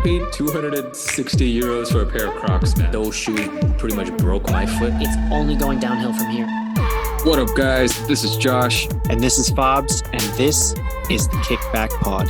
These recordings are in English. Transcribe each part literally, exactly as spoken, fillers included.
paid two hundred sixty euros for a pair of Crocs, man. Those shoes pretty much broke my foot. It's only going downhill from here. What up, guys? This is Josh. And this is Fobs, and this is the Kickback Pod.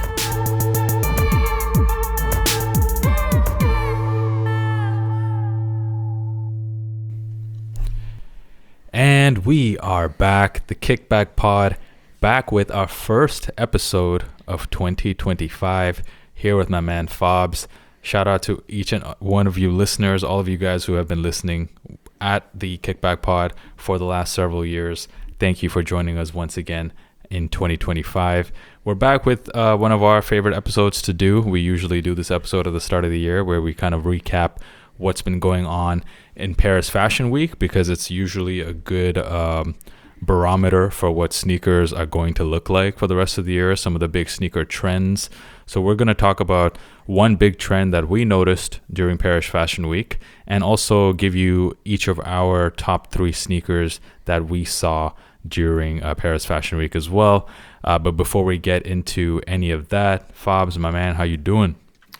And we are back, the Kickback Pod, back with our first episode of twenty twenty-five, here with my man Fobs. Shout out to each and one of you listeners, all of you guys who have been listening at the Kickback Pod for the last several years. Thank you for joining us once again in twenty twenty-five. We're back with uh, one of our favorite episodes to do. We usually do this episode at the start of the year where we kind of recap what's been going on in Paris Fashion Week, because it's usually a good um, barometer for what sneakers are going to look like for the rest of the year, some of the big sneaker trends. So we're going to talk about one big trend that we noticed during Paris Fashion Week, and also give you each of our top three sneakers that we saw during uh, Paris Fashion Week as well. Uh, but before we get into any of that, Fobs, my man, how you doing?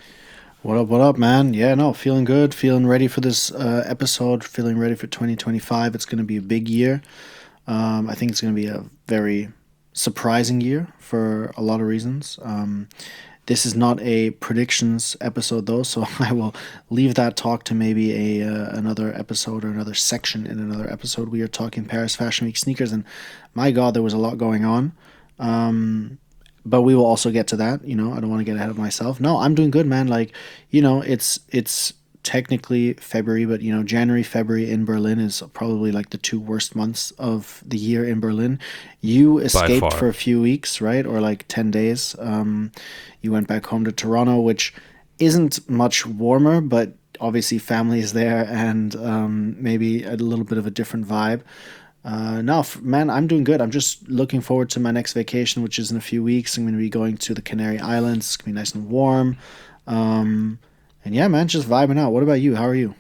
What up, what up, man? Yeah, no, feeling good, feeling ready for this uh, episode, feeling ready for twenty twenty-five. It's going to be a big year. Um, I think it's going to be a very surprising year for a lot of reasons. Um, this is not a predictions episode, though, so I will leave that talk to maybe a uh, another episode or another section in another episode. We are talking Paris Fashion Week sneakers, and my God, there was a lot going on. Um, But we will also get to that. You know, I don't want to get ahead of myself. No, I'm doing good, man. Like, you know, it's it's technically February, but, you know, January, February in Berlin is probably like the two worst months of the year in Berlin. You escaped for a few weeks, right? Or like ten days. Um, you went back home to Toronto, which isn't much warmer, but obviously family is there, and um, maybe a little bit of a different vibe. Uh, no, man, I'm doing good. I'm just looking forward to my next vacation, which is in a few weeks. I'm going to be going to the Canary Islands. It's going to be nice and warm. Um, and yeah, man, just vibing out. What about you? How are you?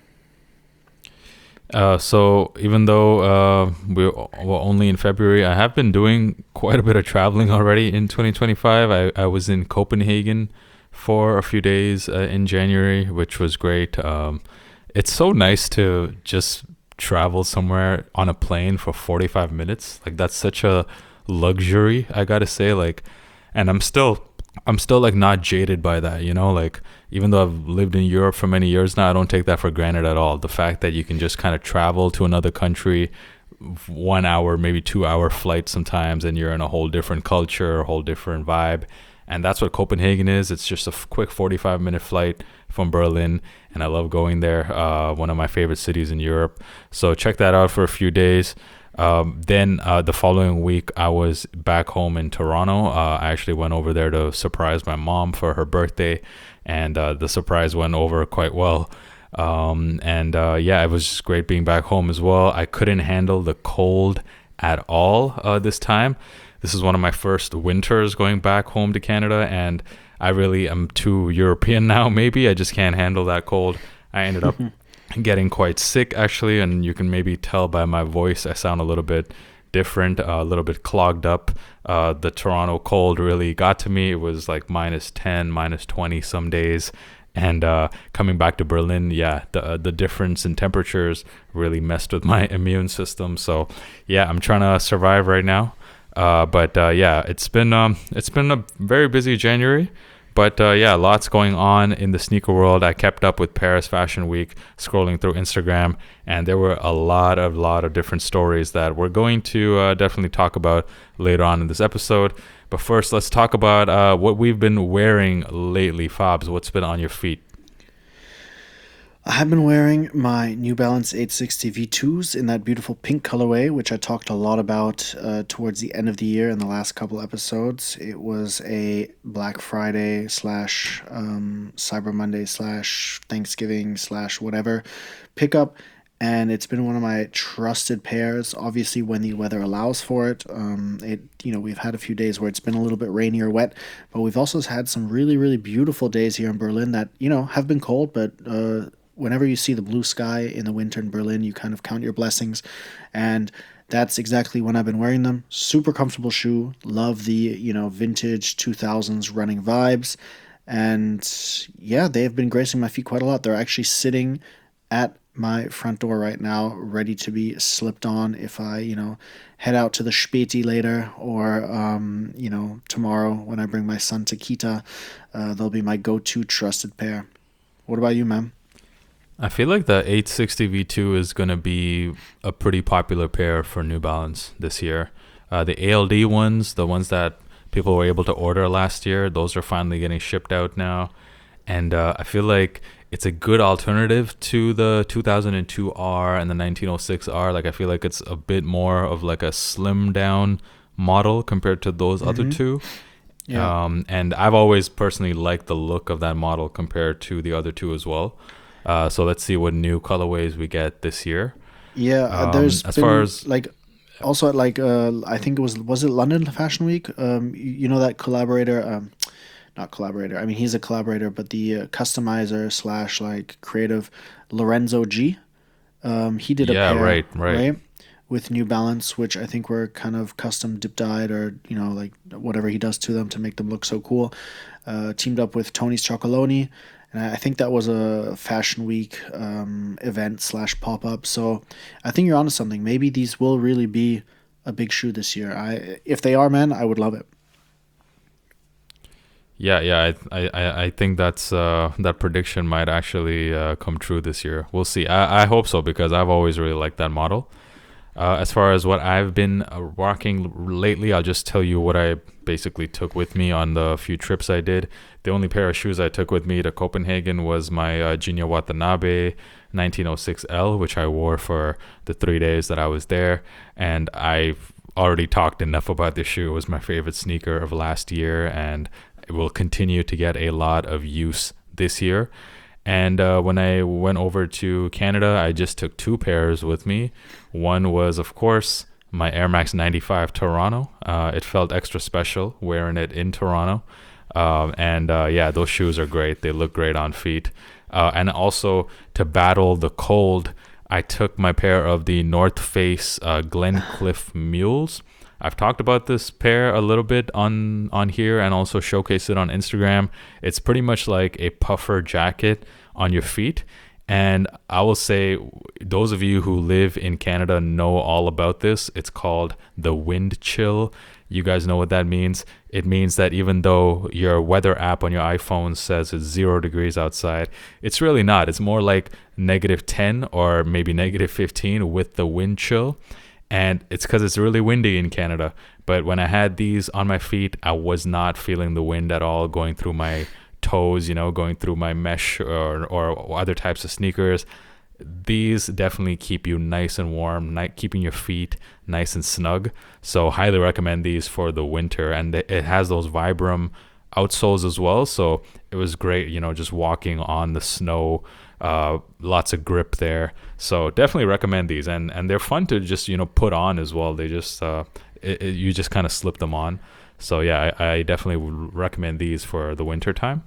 Uh, so even though uh, we're well, only in February, I have been doing quite a bit of traveling already in twenty twenty-five. I, I was in Copenhagen for a few days uh, in January, which was great. Um, it's so nice to just travel somewhere on a plane for forty-five minutes. Like, that's such a luxury, I gotta say. Like, and I'm still I'm still like not jaded by that, you know. Like, even though I've lived in Europe for many years now, I don't take that for granted at all. The fact that you can just kind of travel to another country, one hour, maybe two hour flight sometimes, and you're in a whole different culture, a whole different vibe. And that's what Copenhagen is. It's just a f- quick forty-five minute flight from Berlin, and I love going there. Uh, one of my favorite cities in Europe. So check that out for a few days. Um, then uh, the following week, I was back home in Toronto. Uh, I actually went over there to surprise my mom for her birthday, and uh, the surprise went over quite well. Um, and uh, yeah, it was just great being back home as well. I couldn't handle the cold at all uh, this time. This is one of my first winters going back home to Canada, and I really am too European now, maybe. I just can't handle that cold. I ended up getting quite sick, actually, and you can maybe tell by my voice I sound a little bit different, uh, a little bit clogged up. Uh, the Toronto cold really got to me. It was like minus ten, minus twenty some days. And uh, coming back to Berlin, yeah, the uh, the difference in temperatures really messed with my immune system. So yeah, I'm trying to survive right now. Uh, but uh, yeah, it's been um, it's been a very busy January. But uh, yeah, lots going on in the sneaker world. I kept up with Paris Fashion Week, scrolling through Instagram, and there were a lot of lot of different stories that we're going to uh, definitely talk about later on in this episode. But first, let's talk about uh, what we've been wearing lately. Fobs, what's been on your feet? I have been wearing my New Balance eight sixty V twos in that beautiful pink colorway, which I talked a lot about uh, towards the end of the year in the last couple episodes. It was a Black Friday slash um, Cyber Monday slash Thanksgiving slash whatever pickup, and it's been one of my trusted pairs. Obviously, when the weather allows for it, um, it you know we've had a few days where it's been a little bit rainy or wet, but we've also had some really really beautiful days here in Berlin that you know have been cold, but uh, whenever you see the blue sky in the winter in Berlin, you kind of count your blessings. And that's exactly when I've been wearing them. Super comfortable shoe. Love the, you know, vintage two thousands running vibes. And yeah, they've been gracing my feet quite a lot. They're actually sitting at my front door right now, ready to be slipped on if I, you know, head out to the Späti later, or, um, you know, tomorrow when I bring my son to Kita. Uh, they'll be my go-to trusted pair. What about you, man? I feel like the eight sixty V two is going to be a pretty popular pair for New Balance this year. Uh, the A L D ones, the ones that people were able to order last year, those are finally getting shipped out now. And uh, I feel like it's a good alternative to the two thousand two R and the nineteen oh six R. Like, I feel like it's a bit more of like a slim down model compared to those mm-hmm. other two. Yeah. Um, and I've always personally liked the look of that model compared to the other two as well. Uh, so let's see what new colorways we get this year. Yeah, um, there's as been, far as like also at like uh, I think it was was it London Fashion Week. Um, you, you know that collaborator, um, not collaborator. I mean he's a collaborator, but the uh, customizer slash like creative Lorenzo G. Um, he did a yeah, pair, right, right, right, with New Balance, which I think were kind of custom dip dyed or you know like whatever he does to them to make them look so cool. Uh, teamed up with Tony's Chocoloni. And I think that was a Fashion Week um, event slash pop-up. So I think you're onto something. Maybe these will really be a big shoe this year. I, if they are, man, I would love it. Yeah, yeah, I, I, I think that's uh, that prediction might actually uh, come true this year. We'll see. I, I hope so because I've always really liked that model. Uh, as far as what I've been uh, rocking lately, I'll just tell you what I basically took with me on the few trips I did. The only pair of shoes I took with me to Copenhagen was my uh, Jinya Watanabe nineteen oh six L, which I wore for the three days that I was there. And I've already talked enough about this shoe. It was my favorite sneaker of last year, and it will continue to get a lot of use this year. And uh, when I went over to Canada, I just took two pairs with me. One was, of course, my Air Max ninety-five Toronto. Uh, it felt extra special wearing it in Toronto. Um, and uh, yeah, those shoes are great. They look great on feet. Uh, and also to battle the cold, I took my pair of the North Face uh, Glencliff Mules. I've talked about this pair a little bit on, on here and also showcased it on Instagram. It's pretty much like a puffer jacket on your feet. And I will say, those of you who live in Canada know all about this. It's called the wind chill. You guys know what that means. It means that even though your weather app on your iPhone says it's zero degrees outside, it's really not. It's more like negative ten or maybe negative fifteen with the wind chill. And it's because it's really windy in Canada. But when I had these on my feet, I was not feeling the wind at all going through my toes, you know, going through my mesh or, or other types of sneakers. These definitely keep you nice and warm, ni- keeping your feet nice and snug. So highly recommend these for the winter. And it has those Vibram outsoles as well. So it was great, you know, just walking on the snow. Uh, lots of grip there, so definitely recommend these, and and they're fun to just you know put on as well. They just uh, it, it, you just kind of slip them on. So yeah, I, I definitely would recommend these for the winter time.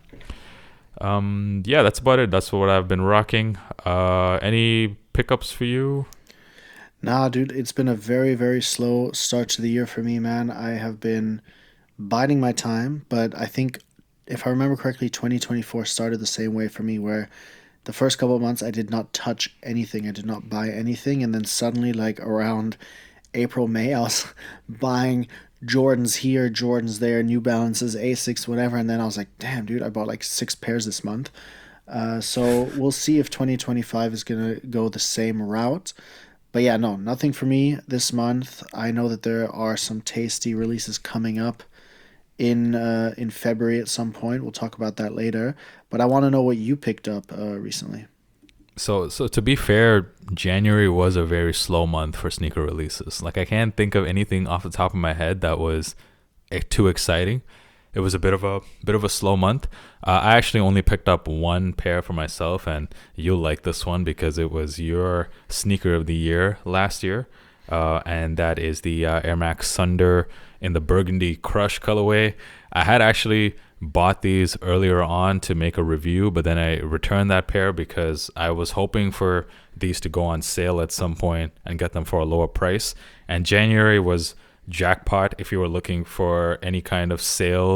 Um, yeah, that's about it. That's what I've been rocking. Uh, any pickups for you? Nah, dude, it's been a very very slow start to the year for me, man. I have been biding my time, but I think if I remember correctly, twenty twenty-four started the same way for me, where the first couple of months, I did not touch anything. I did not buy anything. And then suddenly, like around April, May, I was buying Jordans here, Jordans there, New Balances, Asics, whatever. And then I was like, damn, dude, I bought like six pairs this month. Uh, so we'll see if twenty twenty-five is going to go the same route. But yeah, no, nothing for me this month. I know that there are some tasty releases coming up in uh, in February at some point. We'll talk about that later. But I want to know what you picked up uh, recently. So, so to be fair, January was a very slow month for sneaker releases. Like I can't think of anything off the top of my head that was uh, too exciting. It was a bit of a bit of a slow month. Uh, I actually only picked up one pair for myself, and you'll like this one because it was your sneaker of the year last year. Uh, and that is the uh, Air Max Thunder in the Burgundy Crush colorway. I had actually bought these earlier on to make a review, but then I returned that pair because I was hoping for these to go on sale at some point and get them for a lower price. And January was jackpot if you were looking for any kind of sales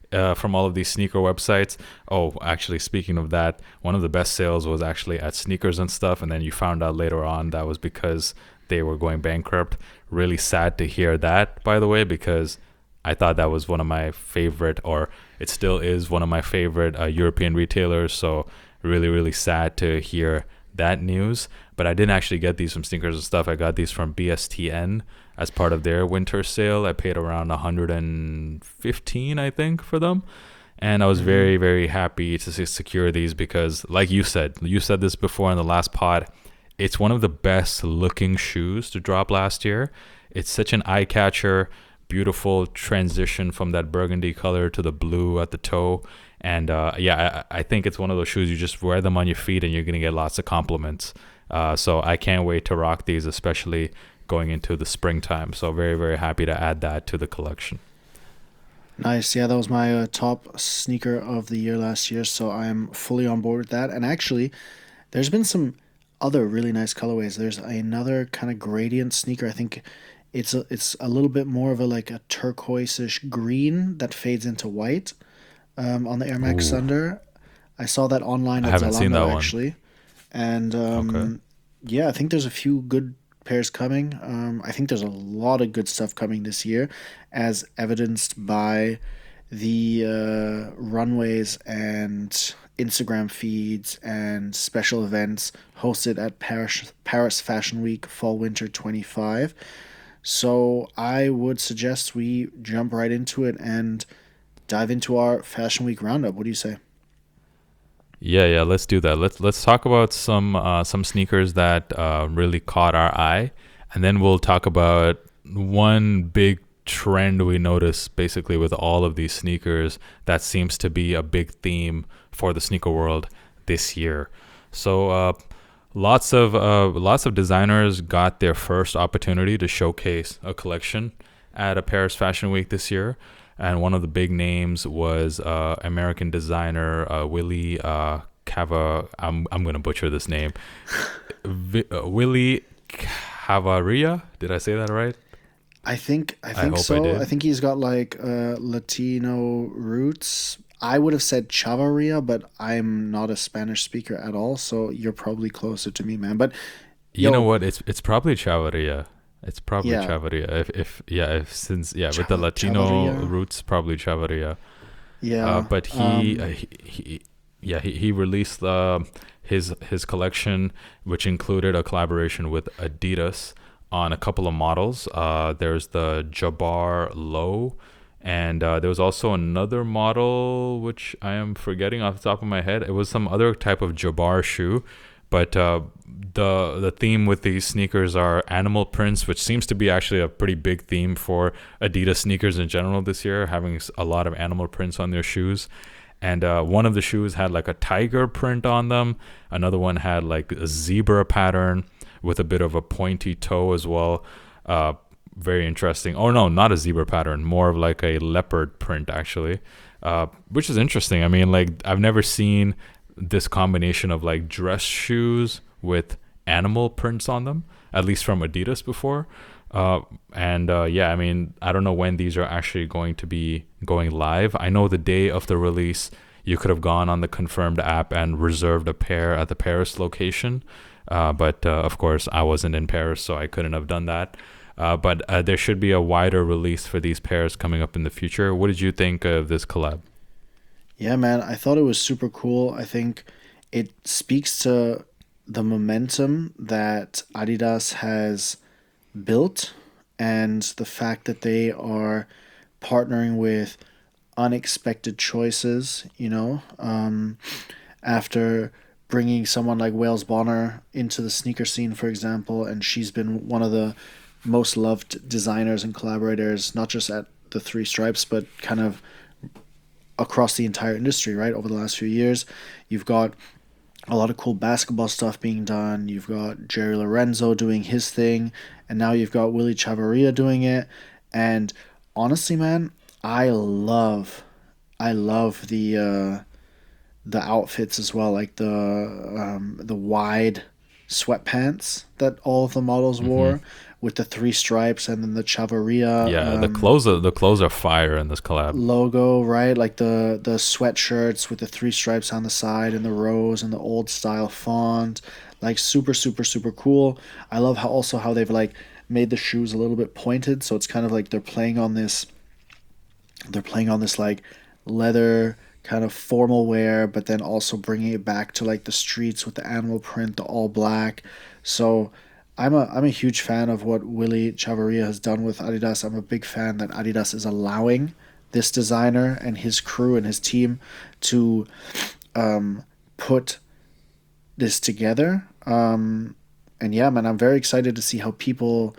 uh, from all of these sneaker websites. Oh, actually, speaking of that, one of the best sales was actually at Sneakers and Stuff, and then you found out later on that was because they were going bankrupt. Really sad to hear that, by the way, because I thought that was one of my favorite, or it still is one of my favorite uh, European retailers. So really, really sad to hear that news. But I didn't actually get these from Sneakers and Stuff. I got these from B S T N as part of their winter sale. I paid around one hundred fifteen, I think, for them. And I was very, very happy to see, secure these because, like you said, you said this before in the last pod, it's one of the best looking shoes to drop last year. It's such an eye catcher, beautiful transition from that burgundy color to the blue at the toe. And uh, yeah, I, I think it's one of those shoes you just wear them on your feet and you're going to get lots of compliments. Uh, so I can't wait to rock these, especially going into the springtime. So very, very happy to add that to the collection. Nice. Yeah, that was my uh, top sneaker of the year last year. So I'm fully on board with that. And actually, there's been some other really nice colorways. There's another kind of gradient sneaker. I think it's a, it's a little bit more of a like a turquoise-ish green that fades into white um, on the Air Max Ooh. Thunder. I saw that online I at haven't seen Zalando that one. actually. And um, Okay. yeah, I think there's a few good pairs coming. Um, I think there's a lot of good stuff coming this year, as evidenced by the uh, runways and Instagram feeds and special events hosted at Paris Paris Fashion Week Fall Winter twenty-five. So I would suggest we jump right into it and dive into our Fashion Week roundup. What do you say? Yeah, yeah, let's do that. Let's let's talk about some uh, some sneakers that uh, really caught our eye, and then we'll talk about one big trend we noticed basically with all of these sneakers that seems to be a big theme for the sneaker world this year. So uh, lots of uh, lots of designers got their first opportunity to showcase a collection at a Paris Fashion Week this year. And one of the big names was uh, American designer uh, Willie uh, Cava. I'm I'm gonna butcher this name. Vi- uh, Willie Cavaria. Did I say that right? I think I I think hope I so. did. I, think he's got like uh, Latino roots. I would have said Chavaria, but I'm not a Spanish speaker at all, so you're probably closer to me, man. But You yo, know what? It's it's probably Chavaria. It's probably Yeah. Chavaria. If if yeah, if since yeah, with the Chava- Latino Chavaria? roots, probably Chavaria. yeah, Uh, but he, um, uh, he, he yeah he, he released uh, his his collection, which included a collaboration with Adidas on a couple of models. Uh, there's the Jabbar Low, and uh, there was also another model which I am forgetting off the top of my head. It was some other type of Jabbar shoe, but uh, the the theme with these sneakers are animal prints, which seems to be actually a pretty big theme for Adidas sneakers in general this year, having s- a lot of animal prints on their shoes. And uh, one of the shoes had like a tiger print on them. Another one had like a zebra pattern with a bit of a pointy toe as well. Uh, very interesting. Oh no, not a zebra pattern, more of like a leopard print actually, uh, which is interesting. I mean, like I've never seen this combination of like dress shoes with animal prints on them, at least from Adidas before. Uh, and uh, yeah, I mean, I don't know when these are actually going to be going live. I know the day of the release, you could have gone on the Confirmed app and reserved a pair at the Paris location. Uh, but uh, of course, I wasn't in Paris, so I couldn't have done that. Uh, but uh, there should be a wider release for these pairs coming up in the future. What did you think of this collab? yeah, man. I thought it was super cool. I think it speaks to the momentum that Adidas has built and the fact that they are partnering with unexpected choices, you know, um, after bringing someone like Wales Bonner into the sneaker scene, for example, and she's been one of the most loved designers and collaborators, not just at the Three Stripes, but kind of across the entire industry, right? Over the last few years, you've got a lot of cool basketball stuff being done. You've got Jerry Lorenzo doing his thing, and now you've got Willie Chavaria doing it. And honestly, man, I love, I love the uh, the outfits as well, like the um, the wide sweatpants that all of the models wore with the three stripes and then the Chavaria Yeah, um, the clothes are the clothes are fire in this collab. logo, right? Like the the sweatshirts with the three stripes on the side and the rose and the old style font, like super super super cool. I love how also how they've like made the shoes a little bit pointed, so it's kind of like they're playing on this they're playing on this like leather kind of formal wear, but then also bringing it back to like the streets with the animal print, the all black. So I'm a I'm a huge fan of what Willy Chavaria has done with Adidas. I'm a big fan that Adidas is allowing this designer and his crew and his team to um, put this together. Um, and yeah, man, I'm very excited to see how people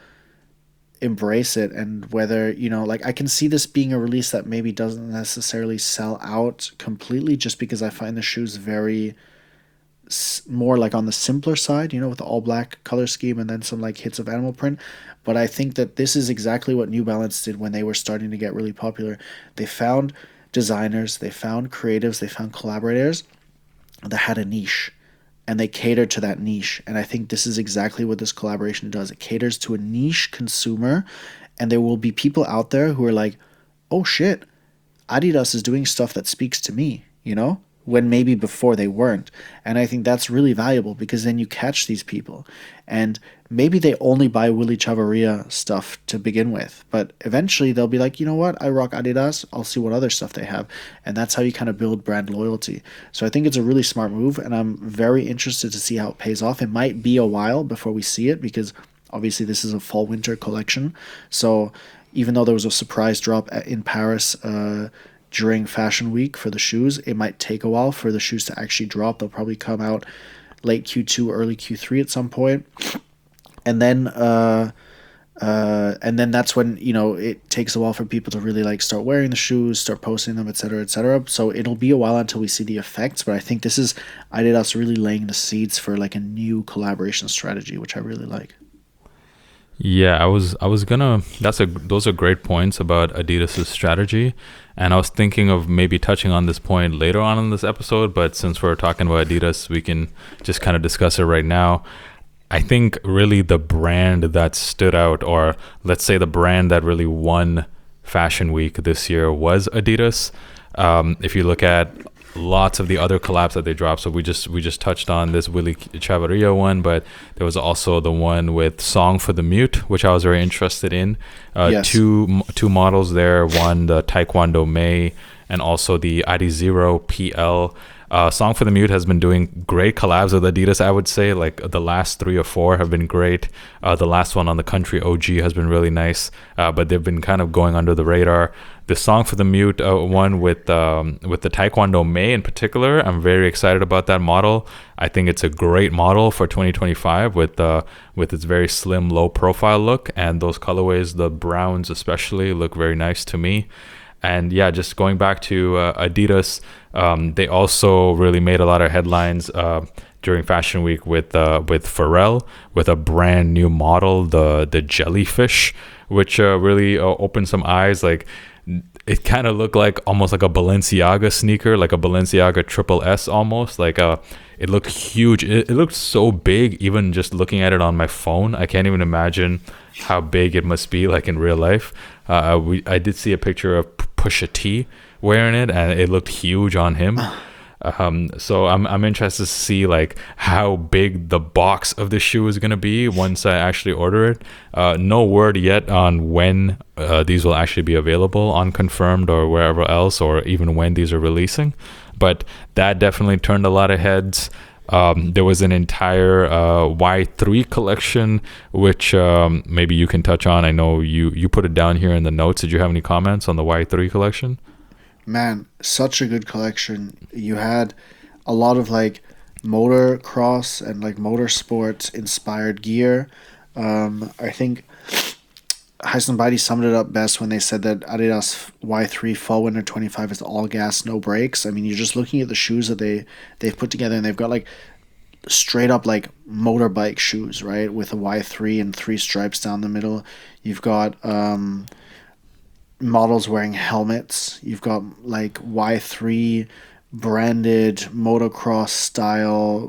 embrace it and whether, you know, like I can see this being a release that maybe doesn't necessarily sell out completely, just because I find the shoes very s- more like on the simpler side, you know, with the all black color scheme and then some like hits of animal print. But I think that this is exactly what New Balance did when they were starting to get really popular. They found designers, they found creatives, they found collaborators that had a niche, and they cater to that niche. And I think this is exactly what this collaboration does. It caters to a niche consumer, and there will be people out there who are like, oh shit, Adidas is doing stuff that speaks to me, you know, when maybe before they weren't. And I think that's really valuable, because then you catch these people and maybe they only buy Willy Chavaria stuff to begin with, but eventually they'll be like, you know what, I rock Adidas, I'll see what other stuff they have. And that's how you kind of build brand loyalty. So I think it's a really smart move, and I'm very interested to see how it pays off. It might be a while before we see it, because obviously this is a fall winter collection. So even though there was a surprise drop at- in Paris uh, during Fashion Week for the shoes, it might take a while for the shoes to actually drop. They'll probably come out late Q two, early Q three at some point. And then uh, uh, and then that's when, you know, it takes a while for people to really like start wearing the shoes, start posting them, et cetera, et cetera. So it'll be a while until we see the effects, but I think this is Adidas really laying the seeds for like a new collaboration strategy, which I really like. Yeah, I was I was gonna. That's a those are great points about Adidas's strategy, and I was thinking of maybe touching on this point later on in this episode. But since we're talking about Adidas, we can just kind of discuss it right now. I think really the brand that stood out, or let's say the brand that really won Fashion Week this year, was Adidas. Um, if you look at lots of the other collabs that they dropped, so we just we just touched on this Willy Chavaria one, but there was also the one with Song for the Mute, which I was very interested in. Uh, Yes. Two two models there, one the Taekwondo May and also the Adizero P L. Uh, Song for the Mute has been doing great collabs with Adidas, I would say. Like the last three or four have been great. Uh, the last one on the Country O G has been really nice, uh, but they've been kind of going under the radar. The Song for the Mute uh, one with um, with the Taekwondo May in particular, I'm very excited about that model. I think it's a great model for twenty twenty-five with uh, with its very slim, low profile look, and those colorways, the browns especially, look very nice to me. And yeah, just going back to uh, Adidas, um, they also really made a lot of headlines uh, during Fashion Week with uh, with Pharrell, with a brand new model, the the Jellyfish, which uh, really uh, opened some eyes. Like it kind of looked like almost like a Balenciaga sneaker, like a Balenciaga Triple S almost. Like uh, it looked huge. It, it looked so big, even just looking at it on my phone. I can't even imagine how big it must be like in real life. Uh, we I did see a picture of Pusha T wearing it, and it looked huge on him. Um, so I'm I'm interested to see like how big the box of the shoe is gonna be once I actually order it. Uh, no word yet on when uh, these will actually be available on Confirmed or wherever else, or even when these are releasing. But that definitely turned a lot of heads. Um, there was an entire uh, Y three collection, which um, maybe you can touch on. I know you, you put it down here in the notes. Did you have any comments on the Y three collection? Man, such a good collection. You had a lot of like motocross and like motorsport inspired gear. Um, I think Heisenbeidi summed it up best when they said that Adidas Y three Fall Winter twenty-five is all gas, no brakes. I mean, you're just looking at the shoes that they, they've put together, and they've got like straight up like motorbike shoes, right? With a Y three and three stripes down the middle. You've got um, models wearing helmets. You've got like Y three branded motocross style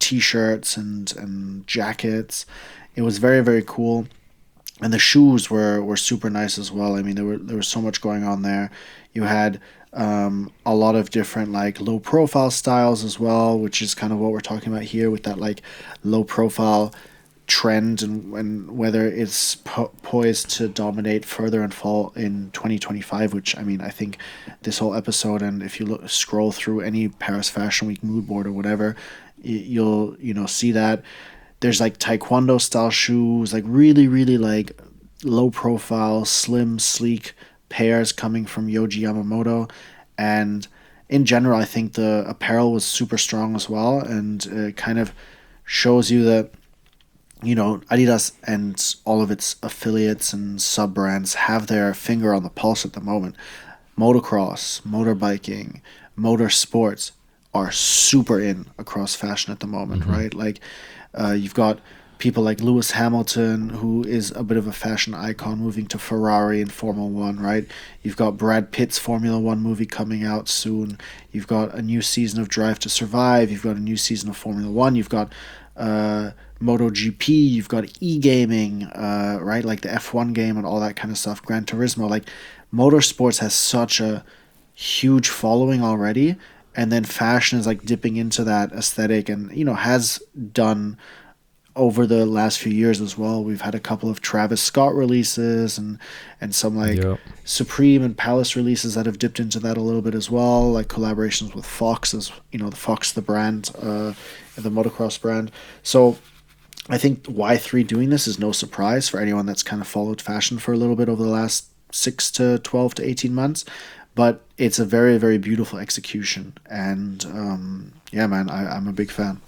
t-shirts and and jackets. It was very, very cool. And the shoes were, were super nice as well. I mean, there were there was so much going on there. You had um, a lot of different like low profile styles as well, which is kind of what we're talking about here with that like low profile trend, and, and whether it's po- poised to dominate further and fall in twenty twenty-five, which I mean, I think this whole episode, and if you look, scroll through any Paris Fashion Week mood board or whatever, y- you'll, you know, see that. There's like taekwondo style shoes, like really, really like low profile, slim, sleek pairs coming from Yohji Yamamoto. And in general, I think the apparel was super strong as well. And it kind of shows you that, you know, Adidas and all of its affiliates and sub brands have their finger on the pulse at the moment. Motocross, motorbiking, motorsports are super in across fashion at the moment, mm-hmm. right? Like, Uh, you've got people like Lewis Hamilton, who is a bit of a fashion icon, moving to Ferrari in Formula One, right? You've got Brad Pitt's Formula One movie coming out soon. You've got a new season of Drive to Survive. You've got a new season of Formula One. You've got uh, MotoGP. You've got e-gaming, uh, right? Like the F one game and all that kind of stuff. Gran Turismo. Like, motorsports has such a huge following already. And then fashion is like dipping into that aesthetic, and, you know, has done over the last few years as well. We've had a couple of Travis Scott releases and, and some like yep. Supreme and Palace releases that have dipped into that a little bit as well, like collaborations with Fox, as you know, the Fox, the brand, uh, the motocross brand. So I think Y three doing this is no surprise for anyone that's kind of followed fashion for a little bit over the last six to twelve to eighteen months. But it's a very, very beautiful execution. And um, yeah, man, I, I'm a big fan.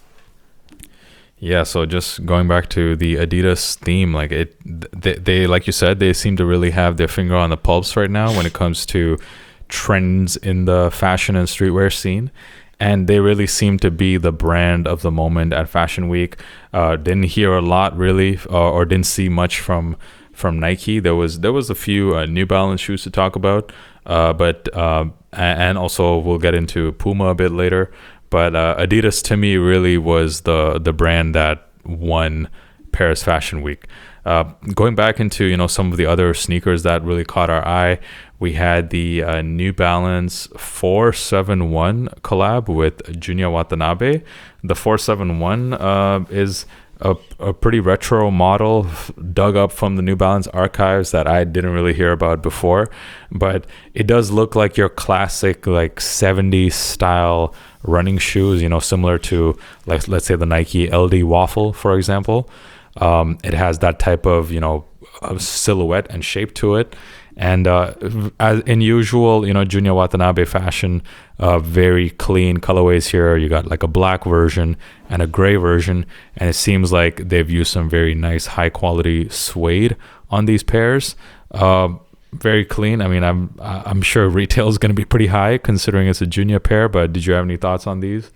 Yeah, so just going back to the Adidas theme, like it, they, they, like you said, they seem to really have their finger on the pulse right now when it comes to trends in the fashion and streetwear scene. And they really seem to be the brand of the moment at Fashion Week. Uh, didn't hear a lot really, uh, or didn't see much from from Nike. There was there was a few uh, New Balance shoes to talk about. Uh, but uh, and also we'll get into Puma a bit later. But uh, Adidas to me really was the the brand that won Paris Fashion Week. Uh, going back into, you know, some of the other sneakers that really caught our eye, we had the uh, New Balance four seventy-one collab with Junya Watanabe. The four seventy-one uh, is A, a pretty retro model dug up from the New Balance archives that I didn't really hear about before, but it does look like your classic like seventies style running shoes, you know, similar to like, let's say the Nike L D Waffle, for example. Um, it has that type of, you know, of silhouette and shape to it. And uh, as in usual, you know, Junya Watanabe fashion, uh, very clean colorways here. You got like a black version and a gray version, and it seems like they've used some very nice high quality suede on these pairs. Uh, very clean. I mean, I'm I'm sure retail is going to be pretty high considering it's a Junya pair. But did you have any thoughts on these?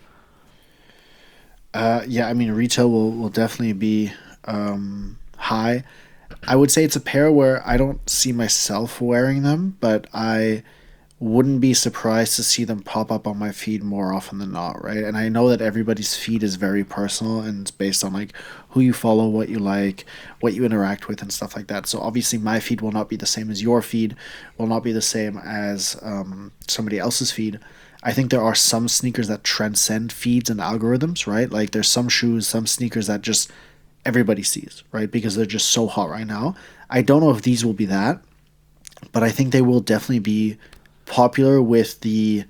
Uh, yeah, I mean, retail will will definitely be um, high. I would say it's a pair where I don't see myself wearing them, but I wouldn't be surprised to see them pop up on my feed more often than not, right? And I know that everybody's feed is very personal and it's based on like who you follow, what you like, what you interact with and stuff like that. So obviously my feed will not be the same as your feed, will not be the same as um, somebody else's feed. I think there are some sneakers that transcend feeds and algorithms, right? Like there's some shoes, some sneakers that just everybody sees, right? Because they're just so hot right now. I don't know if these will be that, but I think they will definitely be popular with the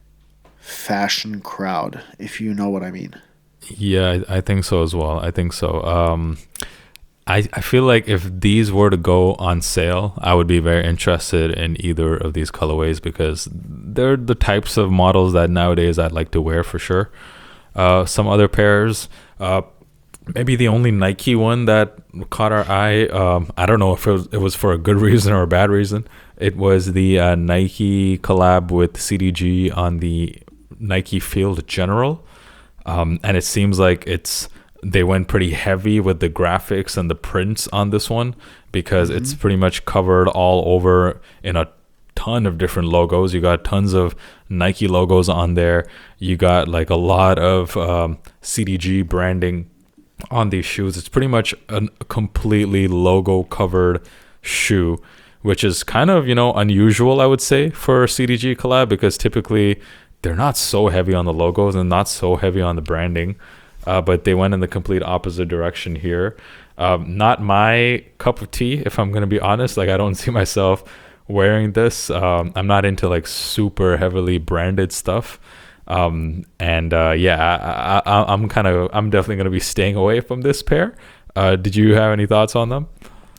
fashion crowd, if you know what I mean. Yeah, I think so as well. I think so. Um, I, I feel like if these were to go on sale, I would be very interested in either of these colorways because they're the types of models that nowadays I'd like to wear for sure. Uh, some other pairs, uh, maybe the only Nike one that caught our eye, um, I don't know if it was, it was for a good reason or a bad reason. It was the uh, Nike collab with C D G on the Nike Field General. Um, and it seems like it's they went pretty heavy with the graphics and the prints on this one because mm-hmm. it's pretty much covered all over in a ton of different logos. You got tons of Nike logos on there. You got like a lot of um, C D G branding on these shoes. It's pretty much a completely logo covered shoe, which is kind of, you know, unusual, I would say, for a C D G collab, because typically they're not so heavy on the logos and not so heavy on the branding. Uh, but they went in the complete opposite direction here. Um, not my cup of tea, if I'm going to be honest. Like, I don't see myself wearing this. Um, I'm not into like super heavily branded stuff. Um, and uh, yeah, I, I, I'm kind of, I'm definitely going to be staying away from this pair. Uh, did you have any thoughts on them?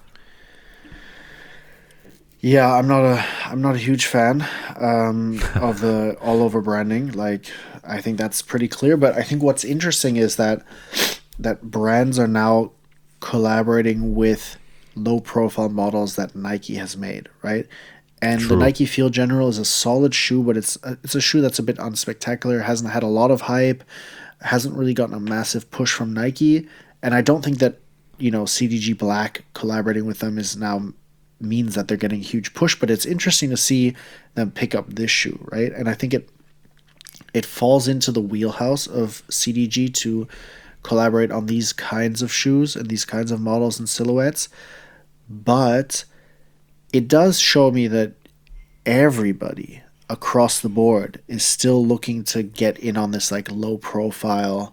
Yeah, I'm not a I'm not a huge fan um, of the all over branding. Like, I think that's pretty clear. But I think what's interesting is that that brands are now collaborating with low profile models that Nike has made, right? And True. the Nike Field General is a solid shoe, but it's a, it's a shoe that's a bit unspectacular. Hasn't had a lot of hype. Hasn't really gotten a massive push from Nike. And I don't think that, you know, C D G Black collaborating with them is now means that they're getting a huge push, but it's interesting to see them pick up this shoe, right? And I think it it falls into the wheelhouse of C D G to collaborate on these kinds of shoes and these kinds of models and silhouettes. But it does show me that everybody across the board is still looking to get in on this like low profile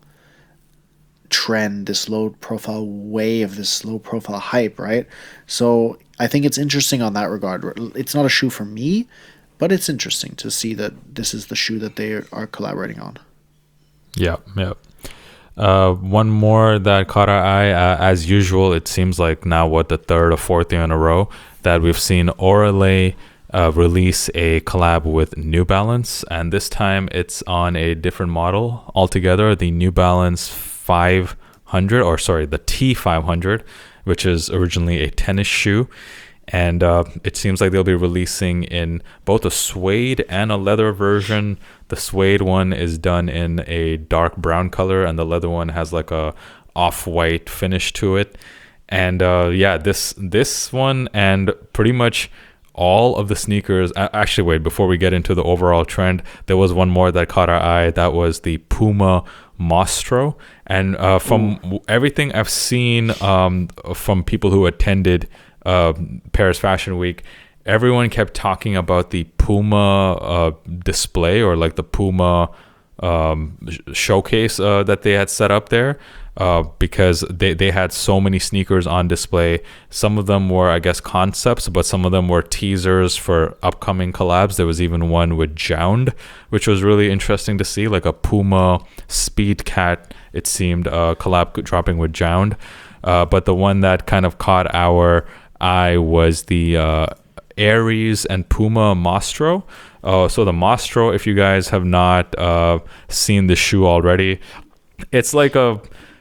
trend, this low profile wave, this low profile hype, right? So I think it's interesting on that regard. It's not a shoe for me, but it's interesting to see that this is the shoe that they are collaborating on. Yeah, yeah. Uh, one more that caught our eye, uh, as usual, it seems like now what the third or fourth year in a row that we've seen Orale uh, release a collab with New Balance, and this time it's on a different model altogether, the New Balance five hundred, or sorry, the T five hundred, which is originally a tennis shoe. And uh, it seems like they'll be releasing in both a suede and a leather version. The suede one is done in a dark brown color, and the leather one has like a off-white finish to it. And uh, yeah, this this one and pretty much all of the sneakers. Actually, wait, before we get into the overall trend, there was one more that caught our eye. That was the Puma Mostro. And uh, from Ooh. everything I've seen um, from people who attended uh, Paris Fashion Week, everyone kept talking about the Puma uh, display, or like the Puma um, showcase uh, that they had set up there. Uh, because they, they had so many sneakers on display. Some of them were, I guess, concepts, but some of them were teasers for upcoming collabs. There was even one with Jound, which was really interesting to see, like a Puma Speed Cat, it seemed, uh, collab dropping with Jound. Uh, but the one that kind of caught our eye was the uh, Aries and Puma Mostro. Uh, so the Mostro, if you guys have not uh, seen the shoe already, it's like a...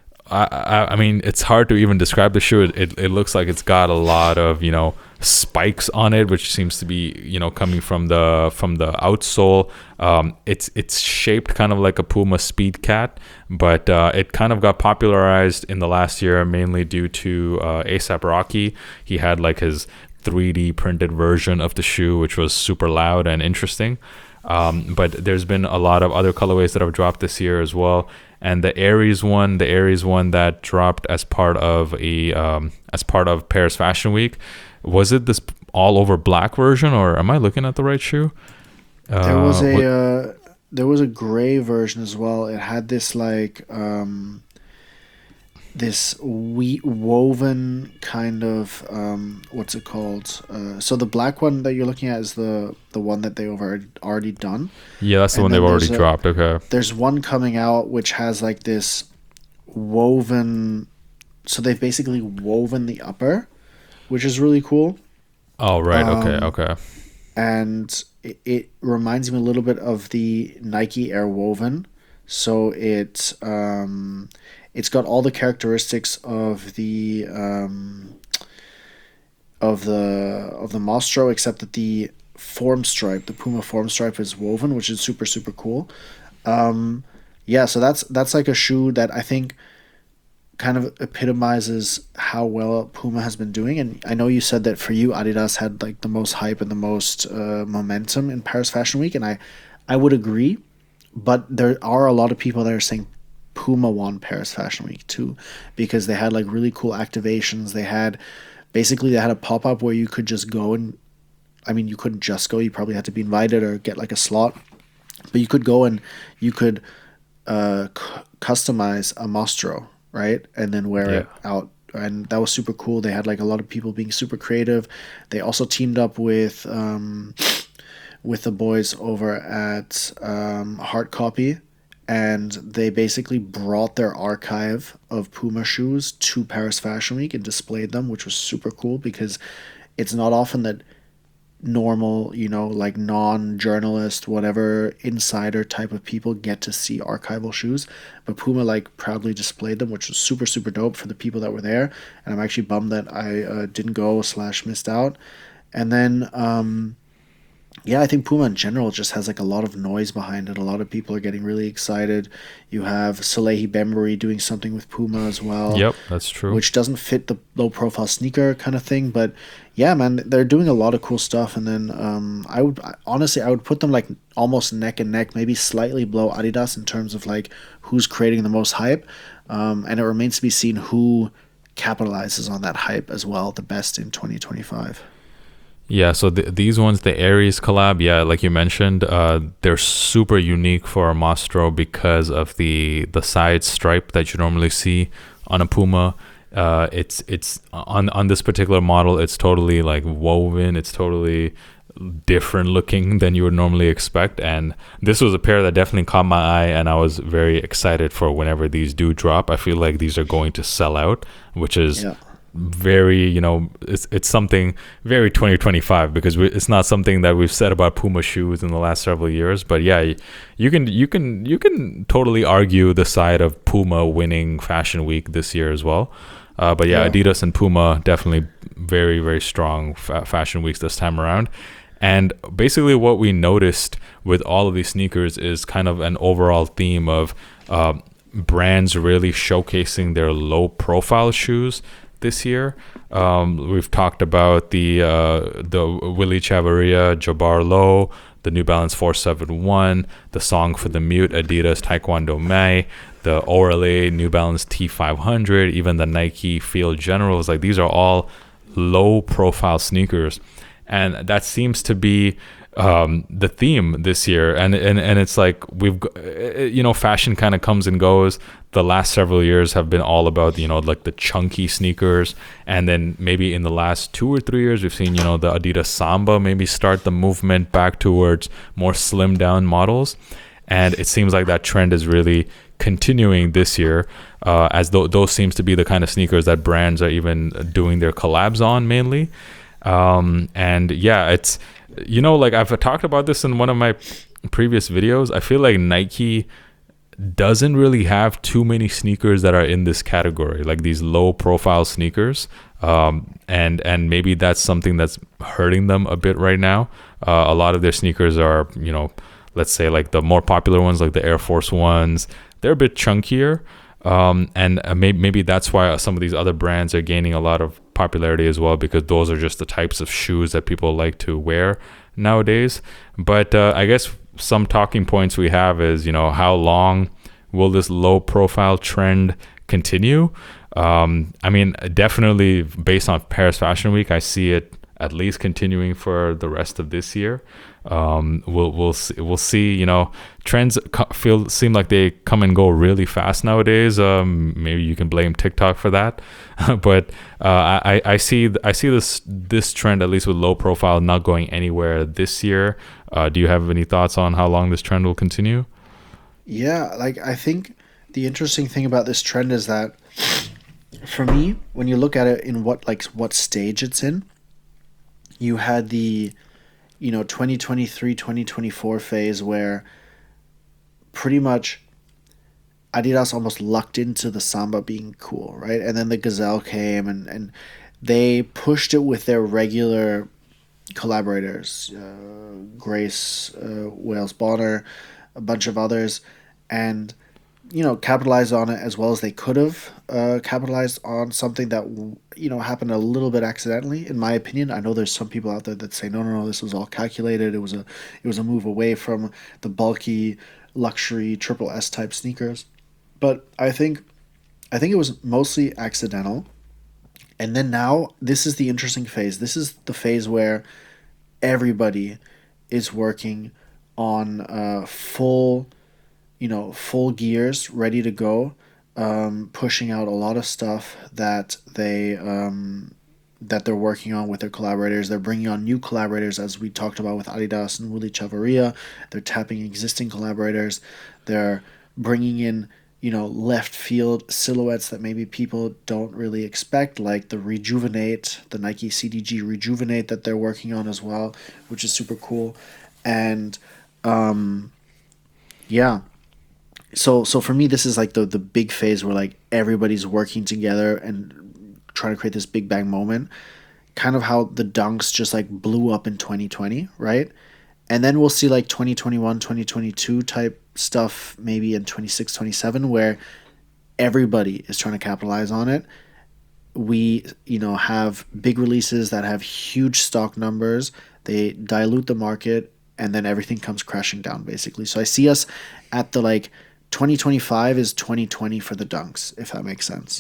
I, I mean, it's hard to even describe the shoe. It, it it looks like it's got a lot of, you know, spikes on it, which seems to be, you know, coming from the from the outsole. Um, it's it's shaped kind of like a Puma Speed Cat, but uh, it kind of got popularized in the last year mainly due to uh, A$AP Rocky. He had like his three D printed version of the shoe, which was super loud and interesting. Um, but there's been a lot of other colorways that have dropped this year as well. And the Aries one, the Aries one that dropped as part of a um, as part of Paris Fashion Week, was it this all over black version, or am I looking at the right shoe? Uh, there was a what- uh, there was a gray version as well. It had this like um, this we woven kind of um, what's it called? Uh, so the black one that you're looking at is the the one that they've already already done. yeah, that's the and one then they've already there's a- dropped. Okay. There's one coming out which has like this woven. So they've basically woven the upper, which is really cool. Oh right. Okay. Um, Okay. And it, it reminds me a little bit of the Nike Air Woven. So it um, it's got all the characteristics of the um, of the of the Mostro, except that the form stripe, the Puma form stripe, is woven, which is super super cool. Um, yeah, so that's that's like a shoe that I think kind of epitomizes how well Puma has been doing. And I know you said that for you, Adidas had like the most hype and the most uh, momentum in Paris Fashion Week, and I, I would agree. But there are a lot of people that are saying Puma won Paris Fashion Week too, because they had like really cool activations. They had basically they had a pop up where you could just go and, I mean, you couldn't just go. You probably had to be invited or get like a slot, but you could go and you could uh, c- customize a Mostro, right? And then wear Yeah. it out. And that was super cool. They had like a lot of people being super creative. They also teamed up with um, with the boys over at um, Hard Copy, and they basically brought their archive of Puma shoes to Paris Fashion Week and displayed them, which was super cool because it's not often that normal, you know, like non-journalist, whatever, insider type of people get to see archival shoes. But Puma like proudly displayed them, which was super, super dope for the people that were there. And I'm actually bummed that I uh, didn't go slash missed out. And then, um, yeah, I think Puma in general just has like a lot of noise behind it. A lot of people are getting really excited. You have Salehi Bembury doing something with Puma as well. Yep, that's true. Which doesn't fit the low profile sneaker kind of thing, but yeah, man, they're doing a lot of cool stuff. And then um, I would honestly, I would put them like almost neck and neck, maybe slightly below Adidas in terms of like who's creating the most hype. Um, and it remains to be seen who capitalizes on that hype as well the best in twenty twenty-five. Yeah, so th- these ones, the Aries collab, yeah, like you mentioned, uh, they're super unique for a Mostro because of the the side stripe that you normally see on a Puma. Uh, it's it's on on this particular model, it's totally like woven. It's totally different looking than you would normally expect. And this was a pair that definitely caught my eye, and I was very excited for whenever these do drop. I feel like these are going to sell out, which is Yeah. very, you know, it's it's something very twenty twenty-five, because we, it's not something that we've said about Puma shoes in the last several years. But yeah, you can you can you can totally argue the side of Puma winning Fashion Week this year as well. Uh, but yeah, Yeah. Adidas and Puma definitely very very strong fa- Fashion Weeks this time around. And basically what we noticed with all of these sneakers is kind of an overall theme of uh, brands really showcasing their low profile shoes this year. Um, we've talked about the uh, the Willie Chavarria Jabbar Low, the New Balance four seventy-one, the Song for the Mute Adidas Taekwondo Mai, the Orale New Balance T five hundred, even the Nike Field Generals. Like, these are all low profile sneakers, and that seems to be um the theme this year. And and and it's like we've g- uh, you know, fashion kind of comes and goes. The last several years have been all about, you know, like the chunky sneakers, and then maybe in the last two or three years we've seen, you know, the Adidas Samba maybe start the movement back towards more slim down models. And it seems like that trend is really continuing this year, uh, as though those seems to be the kind of sneakers that brands are even doing their collabs on mainly. Um, and yeah, it's, you know, like I've talked about this in one of my previous videos. I feel like Nike doesn't really have too many sneakers that are in this category, like these low profile sneakers. Um, and, and maybe that's something that's hurting them a bit right now. Uh, a lot of their sneakers are, you know, let's say like the more popular ones, like the Air Force Ones, they're a bit chunkier. Um, and uh, maybe, maybe that's why some of these other brands are gaining a lot of popularity as well, because those are just the types of shoes that people like to wear nowadays. But uh, I guess some talking points we have is, you know, how long will this low profile trend continue? Um, I mean, definitely based on Paris Fashion Week, I see it at least continuing for the rest of this year. Um, we'll we'll see, we'll see. You know, trends co- feel seem like they come and go really fast nowadays. Um, maybe you can blame TikTok for that, but uh, I I see I see this this trend, at least with low profile, not going anywhere this year. Uh, do you have any thoughts on how long this trend will continue? Yeah, like I think the interesting thing about this trend is that for me, when you look at it in what like what stage it's in, you had the, you know, twenty twenty-three, twenty twenty-four phase where pretty much Adidas almost lucked into the Samba being cool, right? And then the Gazelle came and, and they pushed it with their regular collaborators, uh, Grace, uh, Wales Bonner, a bunch of others. And you know, capitalized on it as well as they could have uh, capitalized on something that, you know, happened a little bit accidentally, in my opinion. I know there's some people out there that say, no, no, no, this was all calculated. It was a, it was a move away from the bulky luxury triple S type sneakers. But I think, I think it was mostly accidental. And then now, this is the interesting phase. This is the phase where everybody is working on uh, full, you know, full gears, ready to go, um, pushing out a lot of stuff that they um, that they're working on with their collaborators. They're bringing on new collaborators, as we talked about with Adidas and Willy Chavarria. They're tapping existing collaborators. They're bringing in, you know, left field silhouettes that maybe people don't really expect, like the Rejuvenate, the Nike C D G Rejuvenate that they're working on as well, which is super cool. And um, yeah. So so for me, this is like the the big phase where like everybody's working together and trying to create this big bang moment. Kind of how the Dunks just like blew up in twenty twenty, right? And then we'll see like twenty twenty-one, twenty twenty-two type stuff maybe in twenty-six, twenty-seven, where everybody is trying to capitalize on it. We, you know, have big releases that have huge stock numbers. They dilute the market and then everything comes crashing down basically. So I see us at the like twenty twenty-five is twenty twenty for the Dunks, if that makes sense.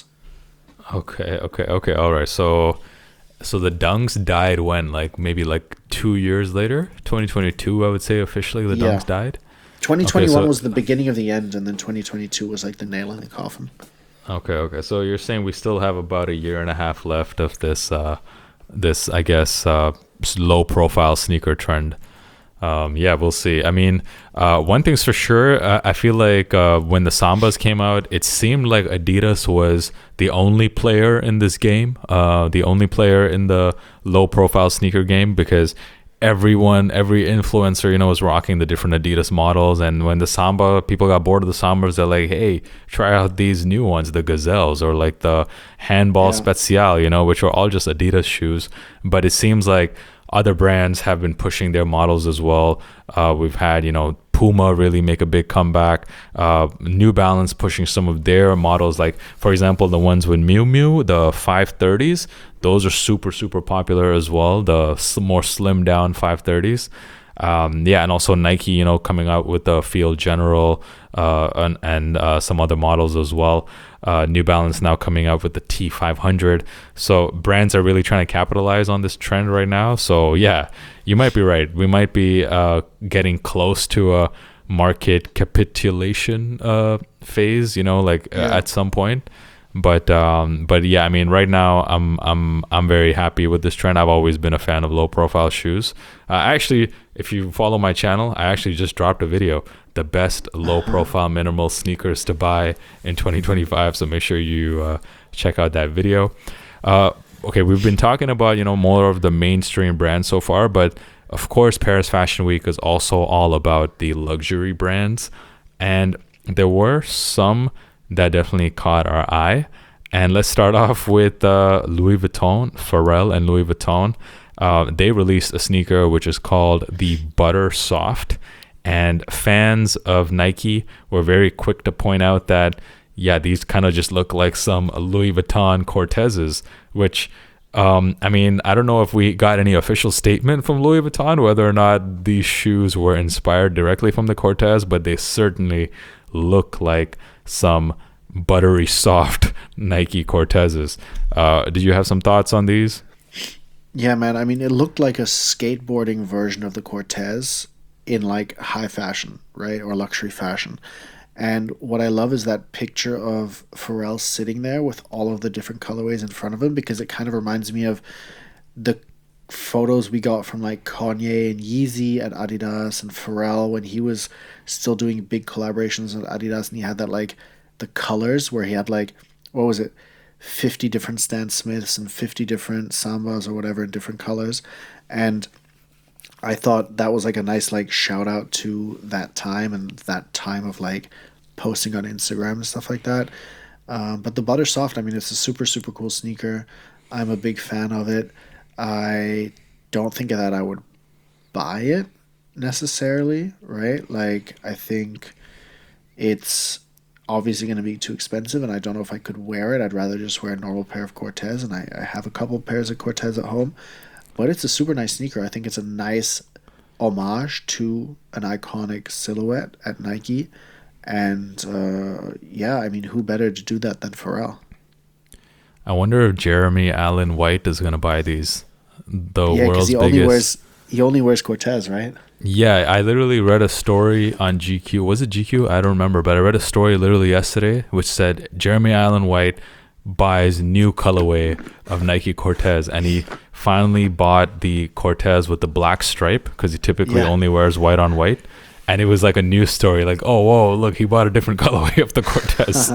Okay, okay, okay. All right. So so the Dunks died when? Like maybe like two years later? twenty twenty-two, I would say officially the Yeah. Dunks died? twenty twenty-one Okay, so- was the beginning of the end, and then twenty twenty-two was like the nail in the coffin. Okay, okay. So you're saying we still have about a year and a half left of this, uh, this I guess, uh, low profile sneaker trend. Um, yeah, we'll see. I mean, uh, one thing's for sure. Uh, I feel like uh, when the Sambas came out, it seemed like Adidas was the only player in this game, uh, the only player in the low profile sneaker game, because everyone, every influencer, you know, was rocking the different Adidas models. And when the Samba, people got bored of the Sambas, they're like, hey, try out these new ones, the Gazelles or like the Handball Yeah. Special, you know, which are all just Adidas shoes. But it seems like other brands have been pushing their models as well. Uh, we've had, you know, Puma really make a big comeback. Uh, New Balance pushing some of their models, like for example, the ones with Miu Miu, the five thirties. Those are super super popular as well. The s- more slim down five thirties. Um, yeah, and also Nike, you know, coming out with the Field General uh, and, and uh, some other models as well. Uh, New Balance now coming out with the T five hundred. So brands are really trying to capitalize on this trend right now. So yeah, you might be right. We might be uh, getting close to a market capitulation uh, phase, you know, like uh, Yeah. at some point. But um, but yeah, I mean, right now I'm I'm I'm very happy with this trend. I've always been a fan of low profile shoes. Uh, actually, if you follow my channel, I actually just dropped a video, the best low profile minimal sneakers to buy in twenty twenty-five. So make sure you uh, check out that video. Uh, okay, we've been talking about, you know, more of the mainstream brands so far, but of course, Paris Fashion Week is also all about the luxury brands, and there were some that definitely caught our eye. And let's start off with uh, Louis Vuitton, Pharrell and Louis Vuitton. Uh, they released a sneaker which is called the Butter Soft, and fans of Nike were very quick to point out that, yeah, these kind of just look like some Louis Vuitton Cortezes, which um, I mean, I don't know if we got any official statement from Louis Vuitton whether or not these shoes were inspired directly from the Cortez, but they certainly look like some buttery soft Nike Cortezes. Uh, did you have some thoughts on these? Yeah, man. I mean, it looked like a skateboarding version of the Cortez in like high fashion, right? Or luxury fashion. And what I love is that picture of Pharrell sitting there with all of the different colorways in front of him, because it kind of reminds me of the photos we got from like Kanye and Yeezy at Adidas, and Pharrell when he was still doing big collaborations with Adidas, and he had that like the colors where he had like, what was it, fifty different Stan Smiths and fifty different Sambas or whatever in different colors. And I thought that was like a nice like shout out to that time and that time of like posting on Instagram and stuff like that. Um, but the Butter Soft, I mean, it's a super super cool sneaker. I'm a big fan of it. I don't think that I would buy it necessarily, right? Like I think it's obviously going to be too expensive, and I don't know if I could wear it. I'd rather just wear a normal pair of Cortez, and I, I have a couple pairs of Cortez at home. But it's a super nice sneaker. I think it's a nice homage to an iconic silhouette at Nike. And uh, yeah, I mean, who better to do that than Pharrell? I wonder if Jeremy Allen White is gonna buy these. The Yeah, because world's he only biggest. wears he only wears Cortez, right? Yeah, I literally read a story on G Q. Was it G Q? I don't remember, but I read a story literally yesterday which said Jeremy Allen White buys new colorway of Nike Cortez, and he finally bought the Cortez with the black stripe because he typically Yeah. only wears white on white. And it was like a news story, like, oh, whoa, look, he bought a different colorway of the Cortez.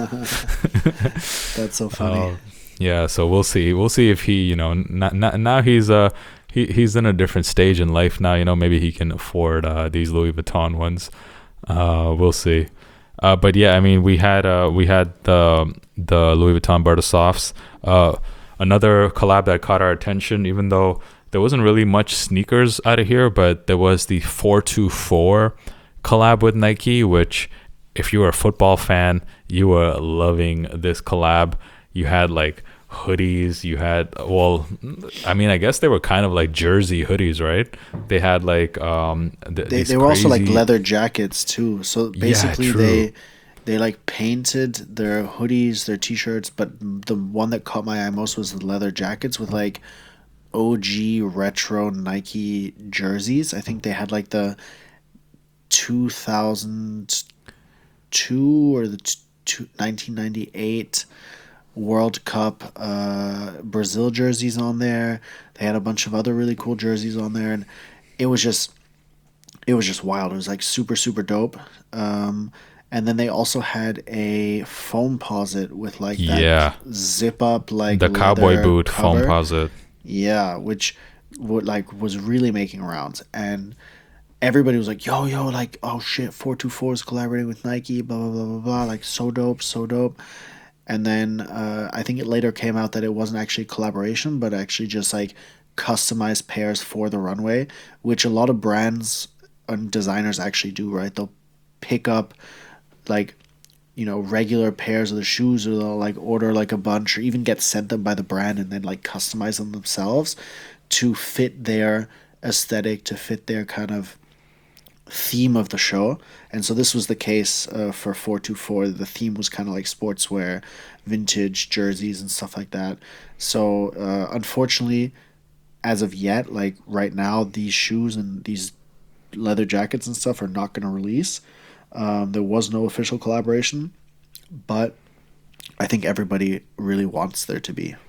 That's so funny. Uh, yeah, so we'll see. We'll see if he, you know, n- n- now he's uh he he's in a different stage in life now. You know, maybe he can afford uh, these Louis Vuitton ones. Uh, we'll see. Uh, but yeah, I mean, we had uh we had the the Louis Vuitton Bertasofts. Uh, another collab that caught our attention, even though there wasn't really much sneakers out of here, but there was the four two four collab with Nike, which if you were a football fan, you were loving this collab. You had like hoodies, you had, well, I mean, I guess they were kind of like jersey hoodies, right? They had like um th- They these they were also like crazy- leather jackets too. So basically true. they they like painted their hoodies, their t-shirts, but the one that caught my eye most was the leather jackets with like O G retro Nike jerseys. I think they had like the two thousand two or the t- two, nineteen ninety-eight World Cup uh, Brazil jerseys on there. They had a bunch of other really cool jerseys on there, and it was just it was just wild. It was like super super dope. Um, and then they also had a foam posit with like that Yeah. zip up like the cowboy leather boot cover. foam posit. Yeah, which would like was really making rounds, and everybody was like, "Yo, yo, like, oh shit, four two four is collaborating with Nike, blah blah blah blah blah, like so dope, so dope." And then uh, I think it later came out that it wasn't actually collaboration, but actually just like customized pairs for the runway, which a lot of brands and designers actually do, right? They'll pick up like, you know, regular pairs of the shoes, or they'll like order like a bunch, or even get sent them by the brand and then like customize them themselves to fit their aesthetic, to fit their kind of theme of the show. And so this was the case uh, for four two four. The theme was kind of like sportswear, vintage jerseys and stuff like that. So uh, unfortunately, as of yet, like right now, these shoes and these leather jackets and stuff are not going to release. Um, there was no official collaboration, but I think everybody really wants there to be.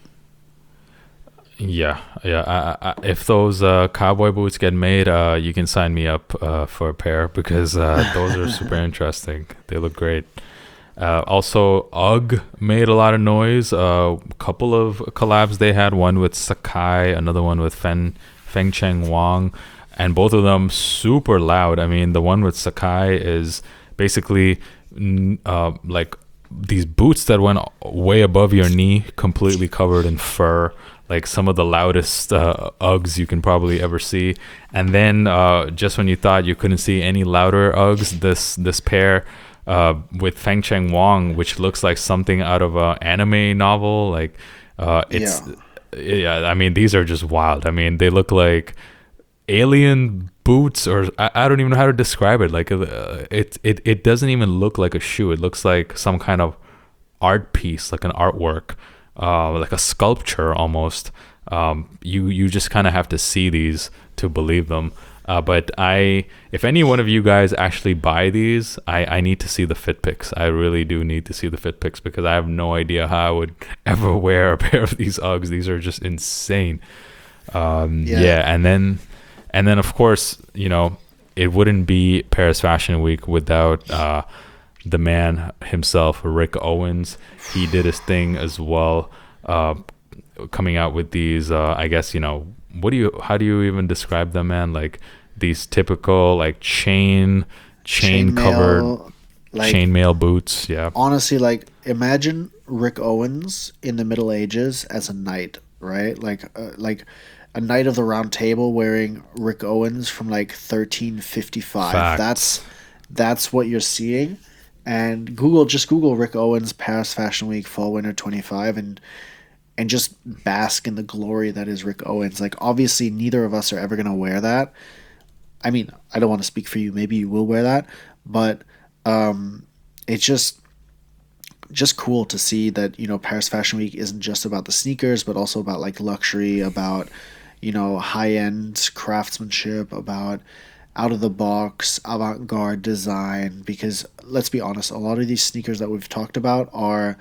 Yeah, yeah. I, I, if those uh, cowboy boots get made, uh, you can sign me up uh, for a pair, because uh, those are super interesting. They look great. Uh, also, UGG made a lot of noise. A uh, couple of collabs they had. One with Sakai, another one with Fen Feng Cheng Wang, and both of them super loud. I mean, the one with Sakai is basically n- uh, like these boots that went way above your knee, completely covered in fur. Like some of the loudest uh, Uggs you can probably ever see. And then uh, just when you thought you couldn't see any louder Uggs, this this pair uh, with Feng Cheng Wang, which looks like something out of an anime novel. Like uh, it's yeah. yeah. I mean, these are just wild. I mean, they look like alien boots, or I, I don't even know how to describe it. Like uh, it it it doesn't even look like a shoe. It looks like some kind of art piece, like an artwork. Uh, like a sculpture almost. Um, you you just kind of have to see these to believe them. Uh, but I, if any one of you guys actually buy these, I, I need to see the fit pics. I really do need to see the fit pics, because I have no idea how I would ever wear a pair of these Uggs. These are just insane. Um, yeah. yeah, and then and then of course, you know, it wouldn't be Paris Fashion Week without uh, the man himself, Rick Owens. He did his thing as well, uh, coming out with these, uh, I guess, you know, what do you, how do you even describe them, man? Like these typical, like chain, chain, chain covered, mail, like, chainmail boots. Yeah. Honestly, like imagine Rick Owens in the Middle Ages as a knight, right? Like, uh, like a knight of the Round Table wearing Rick Owens from like thirteen fifty-five. Facts. That's, that's what you're seeing. And Google, just Google Rick Owens Paris Fashion Week Fall Winter twenty-five, and and just bask in the glory that is Rick Owens. Like, obviously, neither of us are ever going to wear that. I mean, I don't want to speak for you. Maybe you will wear that. But um, it's just just cool to see that, you know, Paris Fashion Week isn't just about the sneakers, but also about, like, luxury, about, you know, high-end craftsmanship, about out-of-the-box, avant-garde design. Because, let's be honest, a lot of these sneakers that we've talked about are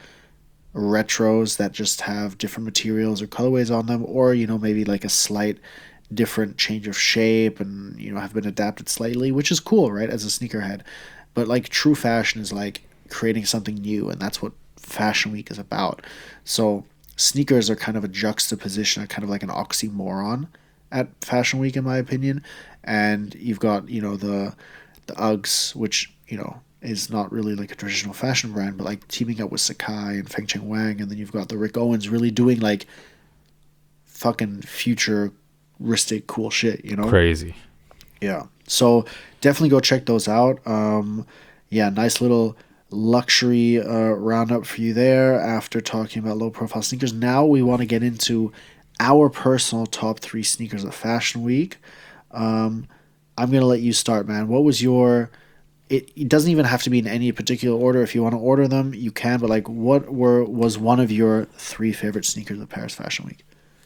retros that just have different materials or colorways on them, or, you know, maybe like a slight different change of shape and, you know, have been adapted slightly, which is cool, right, as a sneakerhead. But, like, true fashion is like creating something new, and that's what Fashion Week is about. So sneakers are kind of a juxtaposition, kind of like an oxymoron at Fashion Week, in my opinion. And you've got, you know, the the Uggs, which, you know, is not really like a traditional fashion brand, but like teaming up with Sacai and Feng Cheng Wang, and then you've got the Rick Owens really doing like fucking futuristic cool shit, you know? Crazy. Yeah. So definitely go check those out. Um, yeah, nice little luxury uh, roundup for you there after talking about low profile sneakers. Now we want to get into our personal top three sneakers of Fashion Week. Um, I'm going to let you start, man. What was your... It, it doesn't even have to be in any particular order. If you want to order them, you can. But like, what were was one of your three favorite sneakers of Paris Fashion Week?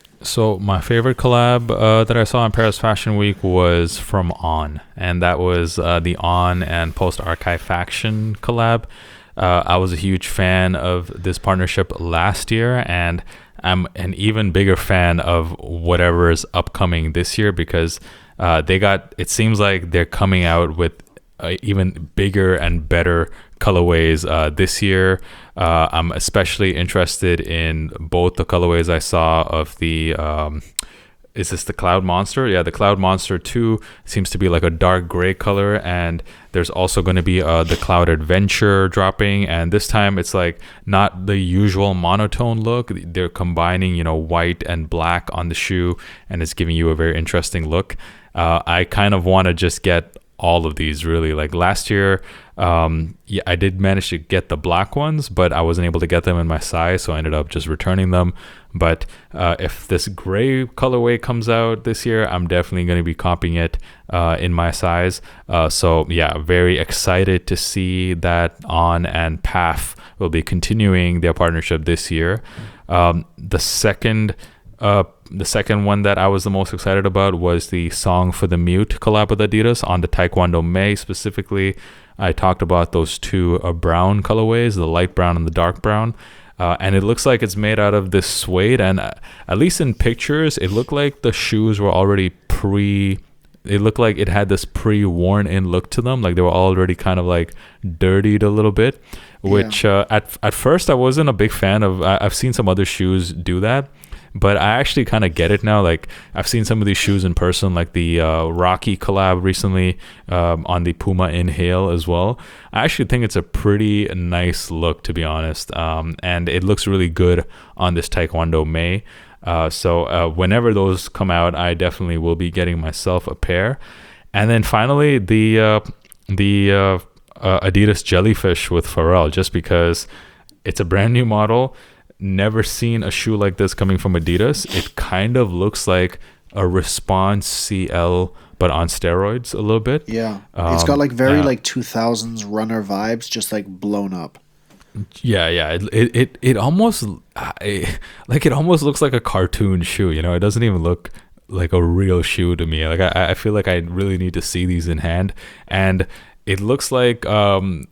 So my favorite collab uh, that I saw in Paris Fashion Week was from On, and that was uh, the On and Post Archive Faction collab. Uh, I was a huge fan of this partnership last year, and I'm an even bigger fan of whatever is upcoming this year, because uh, they got, it seems like they're coming out with uh, even bigger and better colorways uh, this year. Uh, I'm especially interested in both the colorways I saw of the, um, is this the Cloud Monster? Yeah, the Cloud Monster two seems to be like a dark gray color, and there's also going to be uh, the Cloud Adventure dropping, and this time it's like not the usual monotone look. They're combining, you know, white and black on the shoe, and it's giving you a very interesting look. Uh, I kind of want to just get all of these, really. Like last year, um yeah, I did manage to get the black ones, but I wasn't able to get them in my size, so I ended up just returning them. But uh if this gray colorway comes out this year, I'm definitely going to be copying it uh in my size. Uh so yeah, very excited to see that On and P A F will be continuing their partnership this year. Um the second uh The second one that I was the most excited about was the Song for the Mute collab with Adidas on the Taekwondo May specifically. I talked about those two uh, brown colorways, the light brown and the dark brown. Uh, and it looks like it's made out of this suede. And uh, at least in pictures, it looked like the shoes were already pre... It looked like it had this pre-worn in look to them. Like they were already kind of like dirtied a little bit. Which yeah. uh, at, at first I wasn't a big fan of. I, I've seen some other shoes do that. But I actually kind of get it now. Like I've seen some of these shoes in person, like the uh, Rocky collab recently um, on the Puma Inhale as well. I actually think it's a pretty nice look, to be honest. Um, and it looks really good on this Taekwondo May. Uh, so uh, whenever those come out, I definitely will be getting myself a pair. And then finally, the uh, the uh, uh, Adidas Jellyfish with Pharrell, just because it's a brand new model. Never seen a shoe like this coming from Adidas. It kind of looks like a Response C L, but on steroids a little bit. Yeah, um, it's got like very uh, like two thousands runner vibes, just like blown up. Yeah, yeah. It it it, it almost it, like it almost looks like a cartoon shoe. You know, it doesn't even look like a real shoe to me. Like I I feel like I really need to see these in hand, and it looks like um.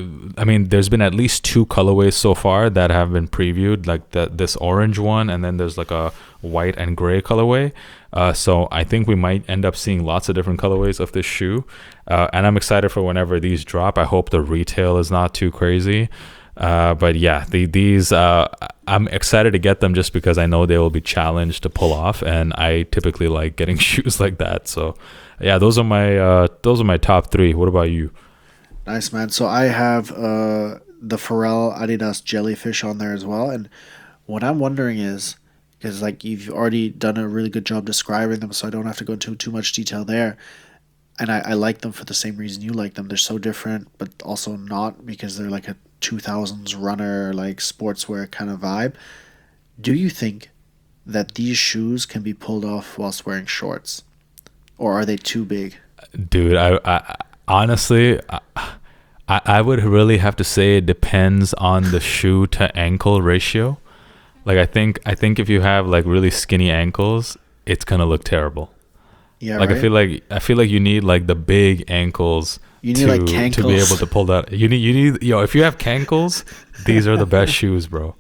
I mean, there's been at least two colorways so far that have been previewed, like the, this orange one, and then there's like a white and gray colorway. Uh, so I think we might end up seeing lots of different colorways of this shoe. Uh, and I'm excited for whenever these drop. I hope the retail is not too crazy. Uh, but yeah, the, these, uh, I'm excited to get them just because I know they will be challenged to pull off. And I typically like getting shoes like that. So yeah, those are my, uh, those are my top three. What about you? Nice, man. So I have uh, the Pharrell Adidas Jellyfish on there as well. And what I'm wondering is, because like you've already done a really good job describing them, so I don't have to go into too much detail there. and I, I like them for the same reason you like them. They're so different, but also not, because they're like a two thousands runner, like sportswear kind of vibe. Do you think that these shoes can be pulled off whilst wearing shorts, or are they too big? Dude, I, I honestly, I, I would really have to say it depends on the shoe to ankle ratio. Like I think, I think if you have like really skinny ankles, it's gonna look terrible. Yeah, like right? I feel like I feel like you need like the big ankles You need, to like, to be cankles. able to pull that. You need you need yo. If you have cankles, these are the best shoes, bro.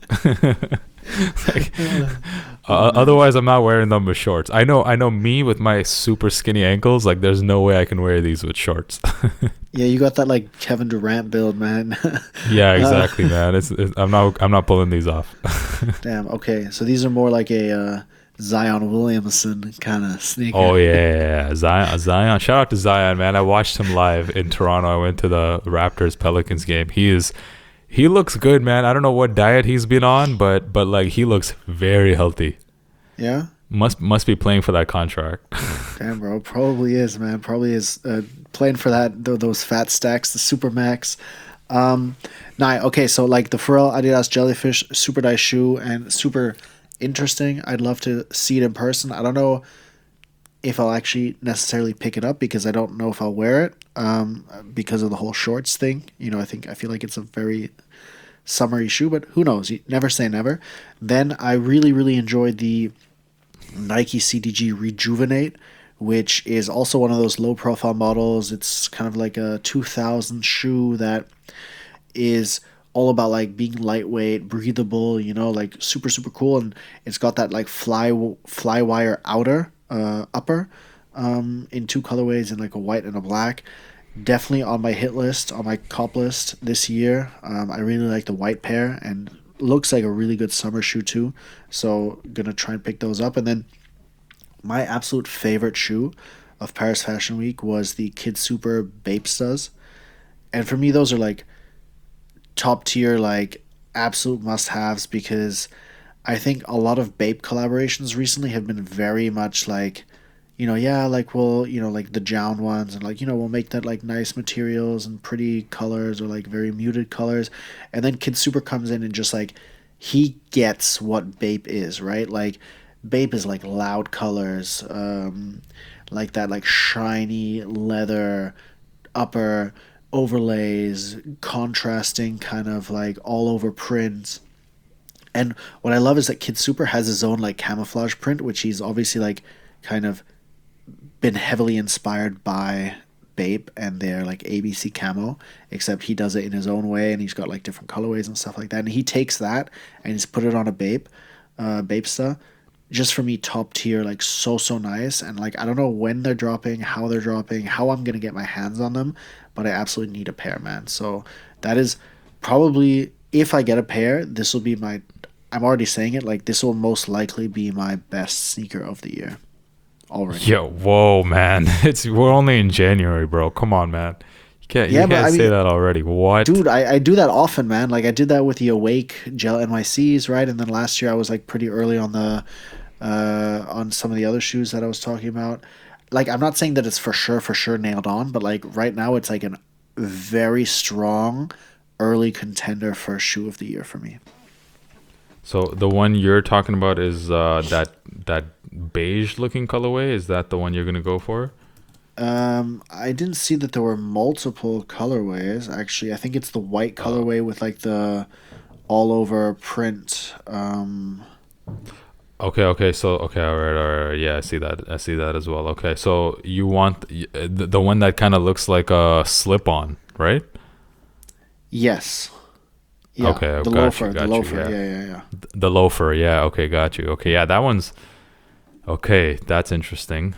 Like, uh, otherwise, I'm not wearing them with shorts. I know I know me with my super skinny ankles. Like there's no way I can wear these with shorts. Yeah, you got that like Kevin Durant build, man. Yeah, exactly, man. It's, it's I'm not I'm not pulling these off. Damn. Okay, so these are more like a uh, Zion Williamson kind of sneaker. Oh yeah, yeah, yeah. Zion, Zion. Shout out to Zion, man. I watched him live in Toronto. I went to the Raptors Pelicans game. He is, he looks good, man. I don't know what diet he's been on, but but like he looks very healthy. Yeah. Must must be playing for that contract. Damn, bro. Probably is, man. Probably is uh, playing for that th- those fat stacks, the Supermax. Um, nah, okay, so like the Pharrell Adidas Jellyfish Super Dice shoe, and super interesting. I'd love to see it in person. I don't know if I'll actually necessarily pick it up, because I don't know if I'll wear it um, because of the whole shorts thing. You know, I think I feel like it's a very summery shoe, but who knows? You never say never. Then I really, really enjoyed the Nike C D G Rejuvenate, which is also one of those low profile models. It's kind of like a two thousand shoe that is all about like being lightweight, breathable, you know, like super, super cool. And it's got that like fly fly wire outer, uh, upper um, in two colorways, in like a white and a black. Definitely on my hit list, on my cop list this year. Um, I really like the white pair, and looks like a really good summer shoe too. So gonna try and pick those up. And then my absolute favorite shoe of Paris Fashion Week was the Kid Super Bapestas. And for me, those are like top tier, like absolute must haves, because I think a lot of Bape collaborations recently have been very much like, you know, yeah, like we'll, you know, like the Jown ones, and like, you know, we'll make that like nice materials and pretty colors, or like very muted colors. And then Kid Super comes in and just like, he gets what Bape is, right? Like Bape is like loud colors, um, like that like shiny leather upper overlays, contrasting kind of like all over prints. And what I love is that Kid Super has his own like camouflage print, which he's obviously like kind of been heavily inspired by Bape and their like A B C camo, except he does it in his own way, and he's got like different colorways and stuff like that. And he takes that and he's put it on a Bape, uh, Bapesta. Just for me, top tier, like so, so nice. And like, I don't know when they're dropping, how they're dropping, how I'm going to get my hands on them, but I absolutely need a pair, man. So that is probably, if I get a pair, this will be my, I'm already saying it, like this will most likely be my best sneaker of the year already. Yo, whoa, man. It's we're only in January, bro. Come on, man. You can't Yeah, you but can't I say mean- that already. What? Dude, I, I do that often, man. Like I did that with the Awake Gel N Y Cs, right? And then last year I was like pretty early on the uh on some of the other shoes that I was talking about. Like I'm not saying that it's for sure for sure nailed on, but like right now it's like an very strong early contender for shoe of the year for me. So the one you're talking about is uh, that that beige looking colorway. Is that the one you're gonna go for? Um, I didn't see that there were multiple colorways. Actually, I think it's the white colorway with like the all over print. Um, Okay, okay. So okay, all right, all right. Yeah, I see that. I see that as well. Okay, so you want y- the, the one that kind of looks like a slip on, right? yes. Yeah, Okay, the got loafer, you, the got you, loafer. yeah. Yeah, yeah, yeah. The loafer. Yeah. Okay, got you. Okay, yeah, that one's okay. That's interesting.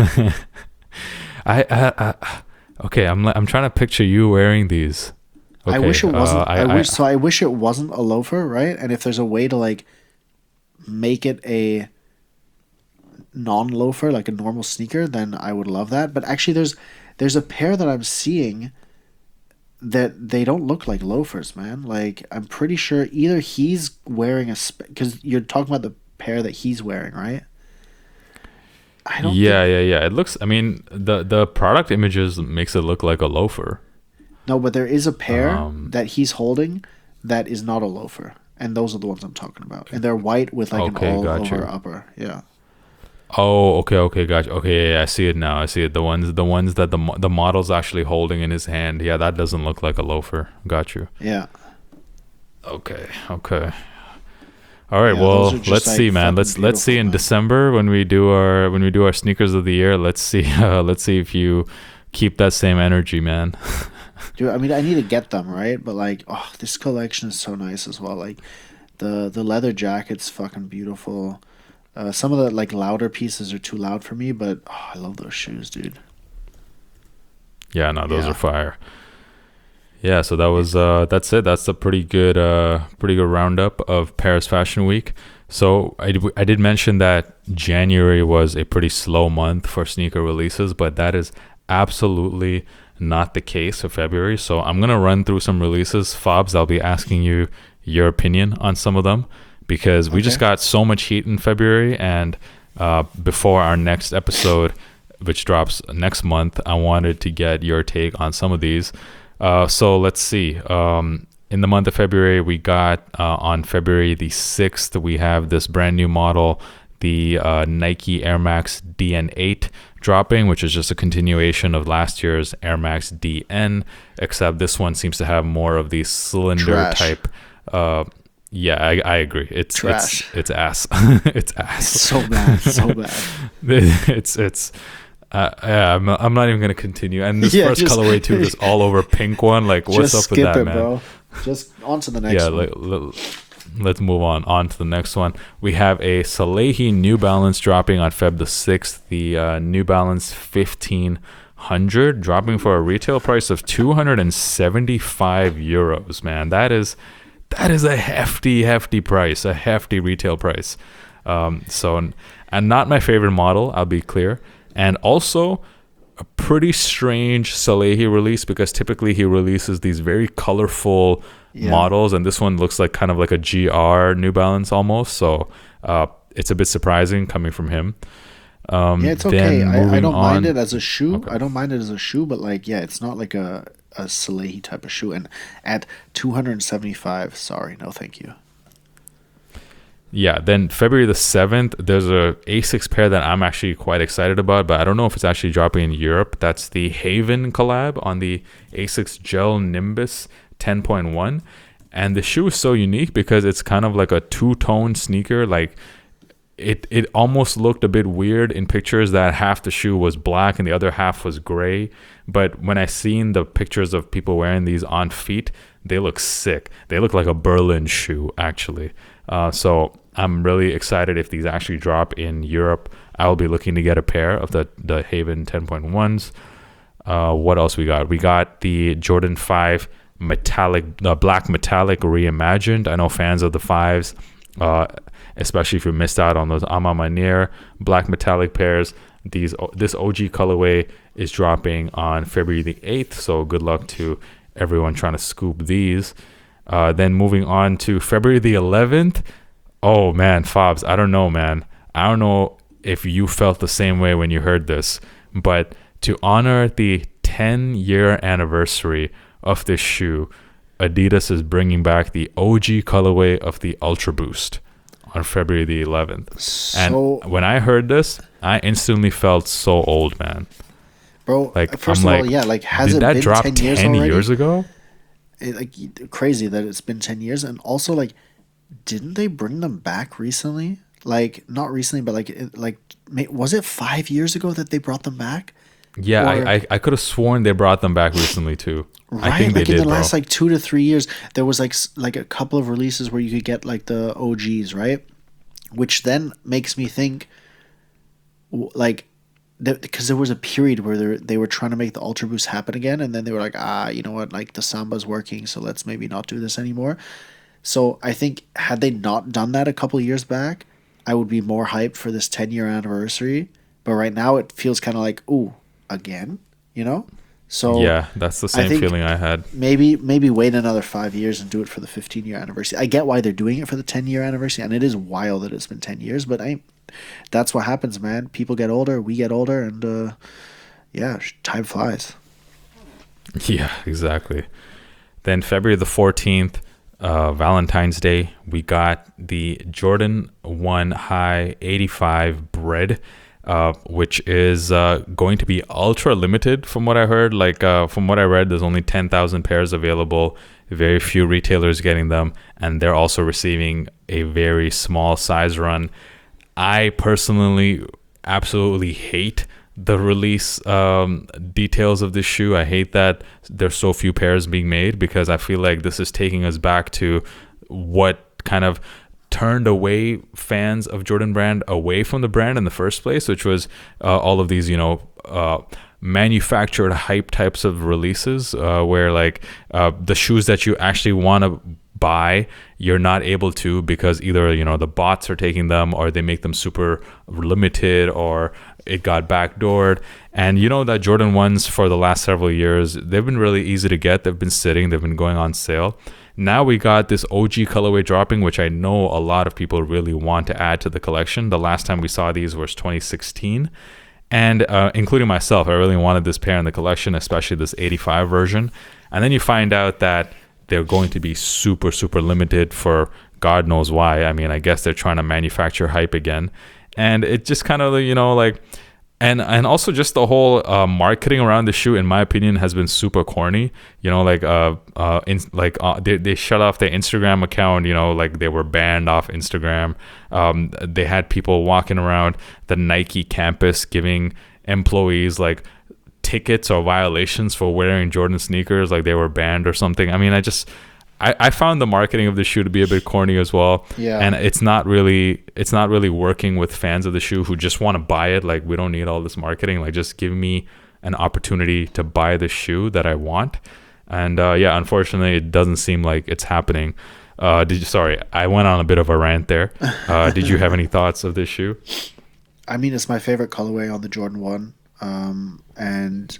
I, I, I okay. I'm li- I'm trying to picture you wearing these. I Okay, wish it uh, wasn't. I, I- wish so. I wish it wasn't a loafer, right? And if there's a way to like make it a non-loafer, like a normal sneaker, then I would love that. But actually, there's there's a pair that I'm seeing that they don't look like loafers, man. Like I'm pretty sure either he's wearing a because you're talking about the pair that he's wearing, right? I don't. Yeah, think, yeah, yeah. It looks. I mean, the the product images makes it look like a loafer. No, but there is a pair Um, that he's holding that is not a loafer, and those are the ones I'm talking about. And they're white with like Okay, an all got over you. upper. Yeah. Oh, okay, okay, gotcha. Okay, yeah, yeah, I see it now. I see it. The ones, the ones that the mo- the model's actually holding in his hand. Yeah, that doesn't look like a loafer. Got you. Yeah. Okay, okay. All right. Yeah, well, those are just, let's like, see, man. fucking Let's let's see beautiful, in man. December when we do our when we do our sneakers of the year. Let's see. Uh, let's see if you keep that same energy, man. Dude, I mean, I need to get them, right? But like, oh, this collection is so nice as well. Like, the the leather jacket's fucking beautiful. Uh, some of the like louder pieces are too loud for me, but oh, I love those shoes, dude. Yeah, no, those Yeah. are fire. Yeah, so that was uh that's it. That's a pretty good uh pretty good roundup of Paris Fashion Week. So I, d- I did mention that January was a pretty slow month for sneaker releases, but that is absolutely not the case for February. So I'm gonna run through some releases. Fobs, I'll be asking you your opinion on some of them because we just Okay. got so much heat in February, and uh, before our next episode, which drops next month, I wanted to get your take on some of these. Uh, so let's see. Um, in the month of February, we got uh, on February the sixth, we have this brand new model, the uh, Nike Air Max D N eight dropping, which is just a continuation of last year's Air Max D N, except this one seems to have more of the cylinder Trash. type. Uh, yeah, I, I agree. It's Trash. it's it's ass. It's ass. So bad, so bad. it's it's. Uh, yeah, I'm, I'm not even gonna continue. And this Yeah, first just- colorway too, this all over pink one. Like, what's Just up with skip that, it, man? bro. Just on to the next Yeah, one. like, le- let's move on. On to the next one. We have a Salehi New Balance dropping on Feb the sixth. The uh, New Balance fifteen hundred dropping for a retail price of two hundred seventy-five euros. Man, that is that is a hefty, hefty price. A hefty retail price. Um, so, and not my favorite model. I'll be clear. And also a pretty strange Salehi release because typically he releases these very colorful Yeah. models, and this one looks like kind of like a G R New Balance almost. So uh, it's a bit surprising coming from him. Um, Yeah, it's then okay. I, I moving don't mind on- it as a shoe. Okay. I don't mind it as a shoe, but like, yeah, it's not like a a Salehi type of shoe. And at two hundred seventy-five, sorry, no, thank you. Yeah, then February the seventh, there's a Asics pair that I'm actually quite excited about, but I don't know if it's actually dropping in Europe. That's the Haven collab on the Asics Gel Nimbus ten point one. And the shoe is so unique because it's kind of like a two-tone sneaker. Like, it, it almost looked a bit weird in pictures that half the shoe was black and the other half was gray. But when I seen the pictures of people wearing these on feet, they look sick. They look like a Berlin shoe, actually. Uh, so I'm really excited if these actually drop in Europe. I'll be looking to get a pair of the, the Haven ten point ones. Uh, what else we got? We got the Jordan five metallic, uh, black metallic reimagined. I know fans of the fives, uh, especially if you missed out on those Ama Manier black metallic pairs. These this O G colorway is dropping on February the eighth. So good luck to everyone trying to scoop these. Uh, then moving on to February the eleventh. Oh man, Fobs, I don't know, man. I don't know if you felt the same way when you heard this, but to honor the ten year anniversary of this shoe, Adidas is bringing back the O G colorway of the Ultra Boost on February the eleventh. So, And when I heard this, I instantly felt so old, man. bro, Like, first I'm of all, like, yeah, like, has did it that been drop ten years ten already? years ago? It, like, crazy that it's been ten years. And also, like, didn't they bring them back recently? Like, not recently, but like, it, like, ma- was it five years ago that they brought them back? Yeah, Or- I, I I could have sworn they brought them back recently too. Right, I think like they in did, the last bro. like two to three years, there was like s- like a couple of releases where you could get like the O Gs, right? Which then makes me think, w- like, because there was a period where they they were trying to make the Ultra Boost happen again, and then they were like, ah, you know what, like the Samba's working, so let's maybe not do this anymore. So I think had they not done that a couple of years back, I would be more hyped for this ten year anniversary. But right now it feels kind of like, ooh, again, you know? So Yeah, that's the same think- feeling I had. maybe maybe wait another five years and do it for the fifteen year anniversary. I get why they're doing it for the ten year anniversary, and it is wild that it's been ten years. But I, that's what happens, man. People get older, we get older, and uh, yeah, time flies. Yeah, exactly. Then February the fourteenth, uh, Valentine's Day, we got the Jordan one High eighty-five Bread, uh, which is uh, going to be ultra limited from what I heard. Like uh, from what I read, there's only ten thousand pairs available. Very few retailers getting them, and they're also receiving a very small size run. I personally absolutely hate the release um, details of this shoe. I hate that there's so few pairs being made, because I feel like this is taking us back to what kind of turned away fans of Jordan Brand away from the brand in the first place, which was uh, all of these, you know, uh, manufactured hype types of releases, uh, where like uh, the shoes that you actually want to buy, you're not able to, because either, you know, the bots are taking them, or they make them super limited, or it got backdoored. And you know that Jordan ones for the last several years, they've been really easy to get. They've been sitting, they've been going on sale. Now we got this O G colorway dropping, which I know a lot of people really want to add to the collection. The last time we saw these was twenty sixteen. And uh, including myself, I really wanted this pair in the collection, especially this eighty-five version. And then you find out that they're going to be super, super limited for God knows why. I mean, I guess they're trying to manufacture hype again. And it just kind of, you know, like, and and also just the whole uh, marketing around the shoe, in my opinion, has been super corny. You know, like uh, uh, in, like uh, they they shut off their Instagram account. You know, like they were banned off Instagram. Um, they had people walking around the Nike campus giving employees like tickets or violations for wearing Jordan sneakers, like they were banned or something. I mean, I just I, I found the marketing of the shoe to be a bit corny as well. Yeah. And it's not really it's not really working with fans of the shoe who just want to buy it. Like, we don't need all this marketing. Like, just give me an opportunity to buy the shoe that I want. And uh, yeah, unfortunately, it doesn't seem like it's happening. Uh, did you? Sorry, I went on a bit of a rant there. Uh, did you have any thoughts of this shoe? I mean, it's my favorite colorway on the Jordan one. Um, and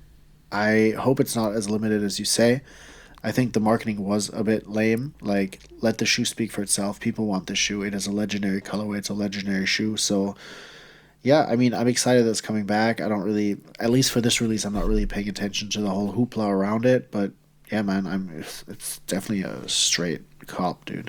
I hope it's not as limited as you say. I think the marketing was a bit lame. Like, let the shoe speak for itself. People want this shoe. It is a legendary colorway. It's a legendary shoe. So, yeah, I mean, I'm excited that it's coming back. I don't really, at least for this release, I'm not really paying attention to the whole hoopla around it. But yeah, man, I'm. It's, it's definitely a straight cop, dude.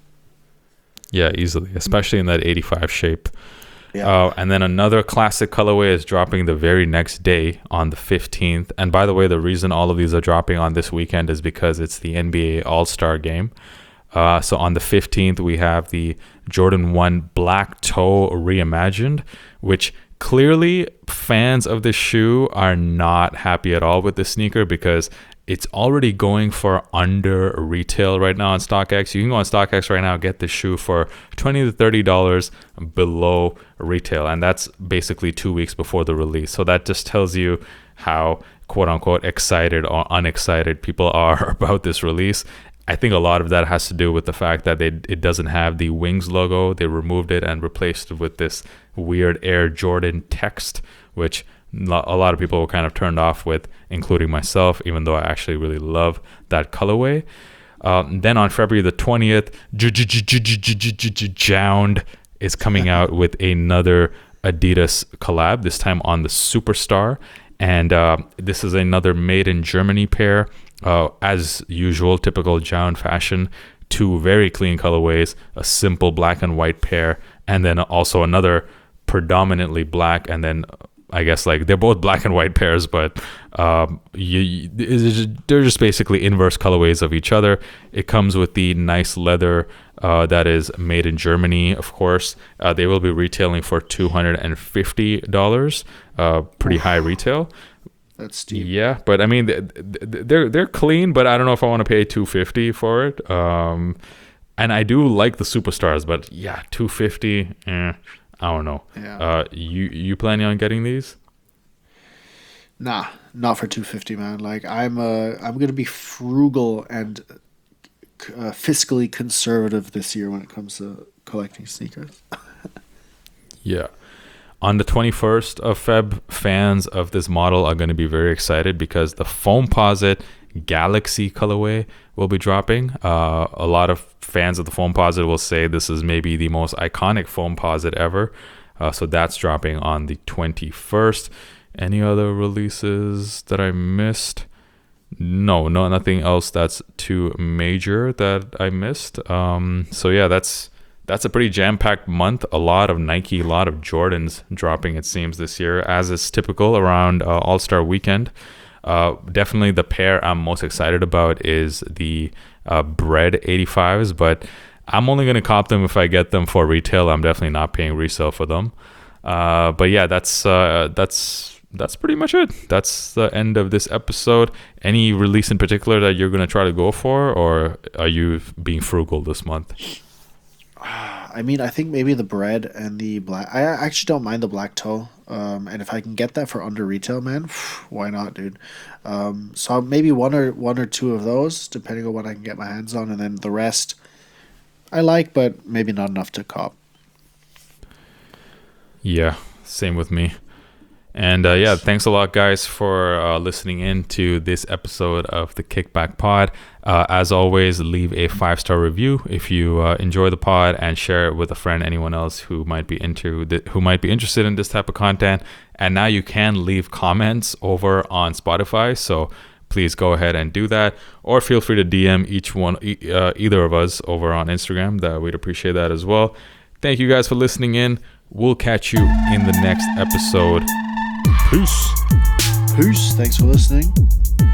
Yeah, easily, especially in that eighty-five shape. Yeah. Uh, and then another classic colorway is dropping the very next day on the fifteenth. And by the way, the reason all of these are dropping on this weekend is because it's the N B A All-Star game. Uh, so on the fifteenth, we have the Jordan one Black Toe Reimagined, which clearly fans of the shoe are not happy at all with this sneaker, because it's already going for under retail right now on StockX. You can go on StockX right now and get this shoe for twenty to thirty dollars below retail. And that's basically two weeks before the release. So that just tells you how, quote unquote, excited or unexcited people are about this release. I think a lot of that has to do with the fact that they, it doesn't have the Wings logo. They removed it and replaced it with this weird Air Jordan text, which a lot of people were kind of turned off with, including myself, even though I actually really love that colorway. Um, then on February the twentieth, Jound is coming out with another Adidas collab, this time on the Superstar. And uh, this is another made in Germany pair. Uh, as usual, typical Jound fashion, two very clean colorways, a simple black and white pair, and then also another predominantly black, and then I guess like they're both black and white pairs, but um, you, they're just basically inverse colorways of each other. It comes with the nice leather uh, that is made in Germany, of course. Uh, they will be retailing for two hundred fifty dollars, uh, pretty high retail. That's steep. Yeah, but I mean, they're they're clean, but I don't know if I want to pay two hundred fifty dollars for it. Um, and I do like the Superstars, but yeah, two hundred fifty dollars, eh. I don't know. Yeah. Uh, you you planning on getting these? Nah, not for two hundred fifty dollars, man. Like, I'm uh I'm gonna be frugal and uh, fiscally conservative this year when it comes to collecting sneakers. Yeah. on the twenty-first of Feb, fans of this model are going to be very excited because the Foamposite Galaxy colorway will be dropping. Uh, a lot of fans of the Foamposite will say this is maybe the most iconic Foamposite ever. Uh, so that's dropping on the twenty-first. Any other releases that I missed? No, no, nothing else that's too major that I missed. Um, so yeah, that's that's a pretty jam-packed month. A lot of Nike, a lot of Jordans dropping, it seems, this year, as is typical around uh, All-Star Weekend. Uh, definitely the pair I'm most excited about is the uh, Bread eighty-fives, but I'm only going to cop them if I get them for retail. I'm definitely not paying resale for them. Uh, but yeah, that's uh, that's that's pretty much it. That's the end of this episode. Any release in particular that you're going to try to go for, or are you being frugal this month? I mean, I think maybe the Bread and the black. I actually don't mind the black toe. Um, and if I can get that for under retail, man, why not, dude? Um, so maybe one or one or two of those, depending on what I can get my hands on, and then the rest I like, but maybe not enough to cop. Yeah, same with me. And uh, yeah, thanks a lot, guys, for uh, listening in to this episode of the Kickback Pod. Uh, as always, leave a five-star review if you uh, enjoy the pod, and share it with a friend, anyone else who might be into th- who might be interested in this type of content. And now you can leave comments over on Spotify, so please go ahead and do that, or feel free to D M each one, e- uh, either of us, over on Instagram. That we'd appreciate that as well. Thank you guys for listening in. We'll catch you in the next episode. Peace. Peace. Thanks for listening.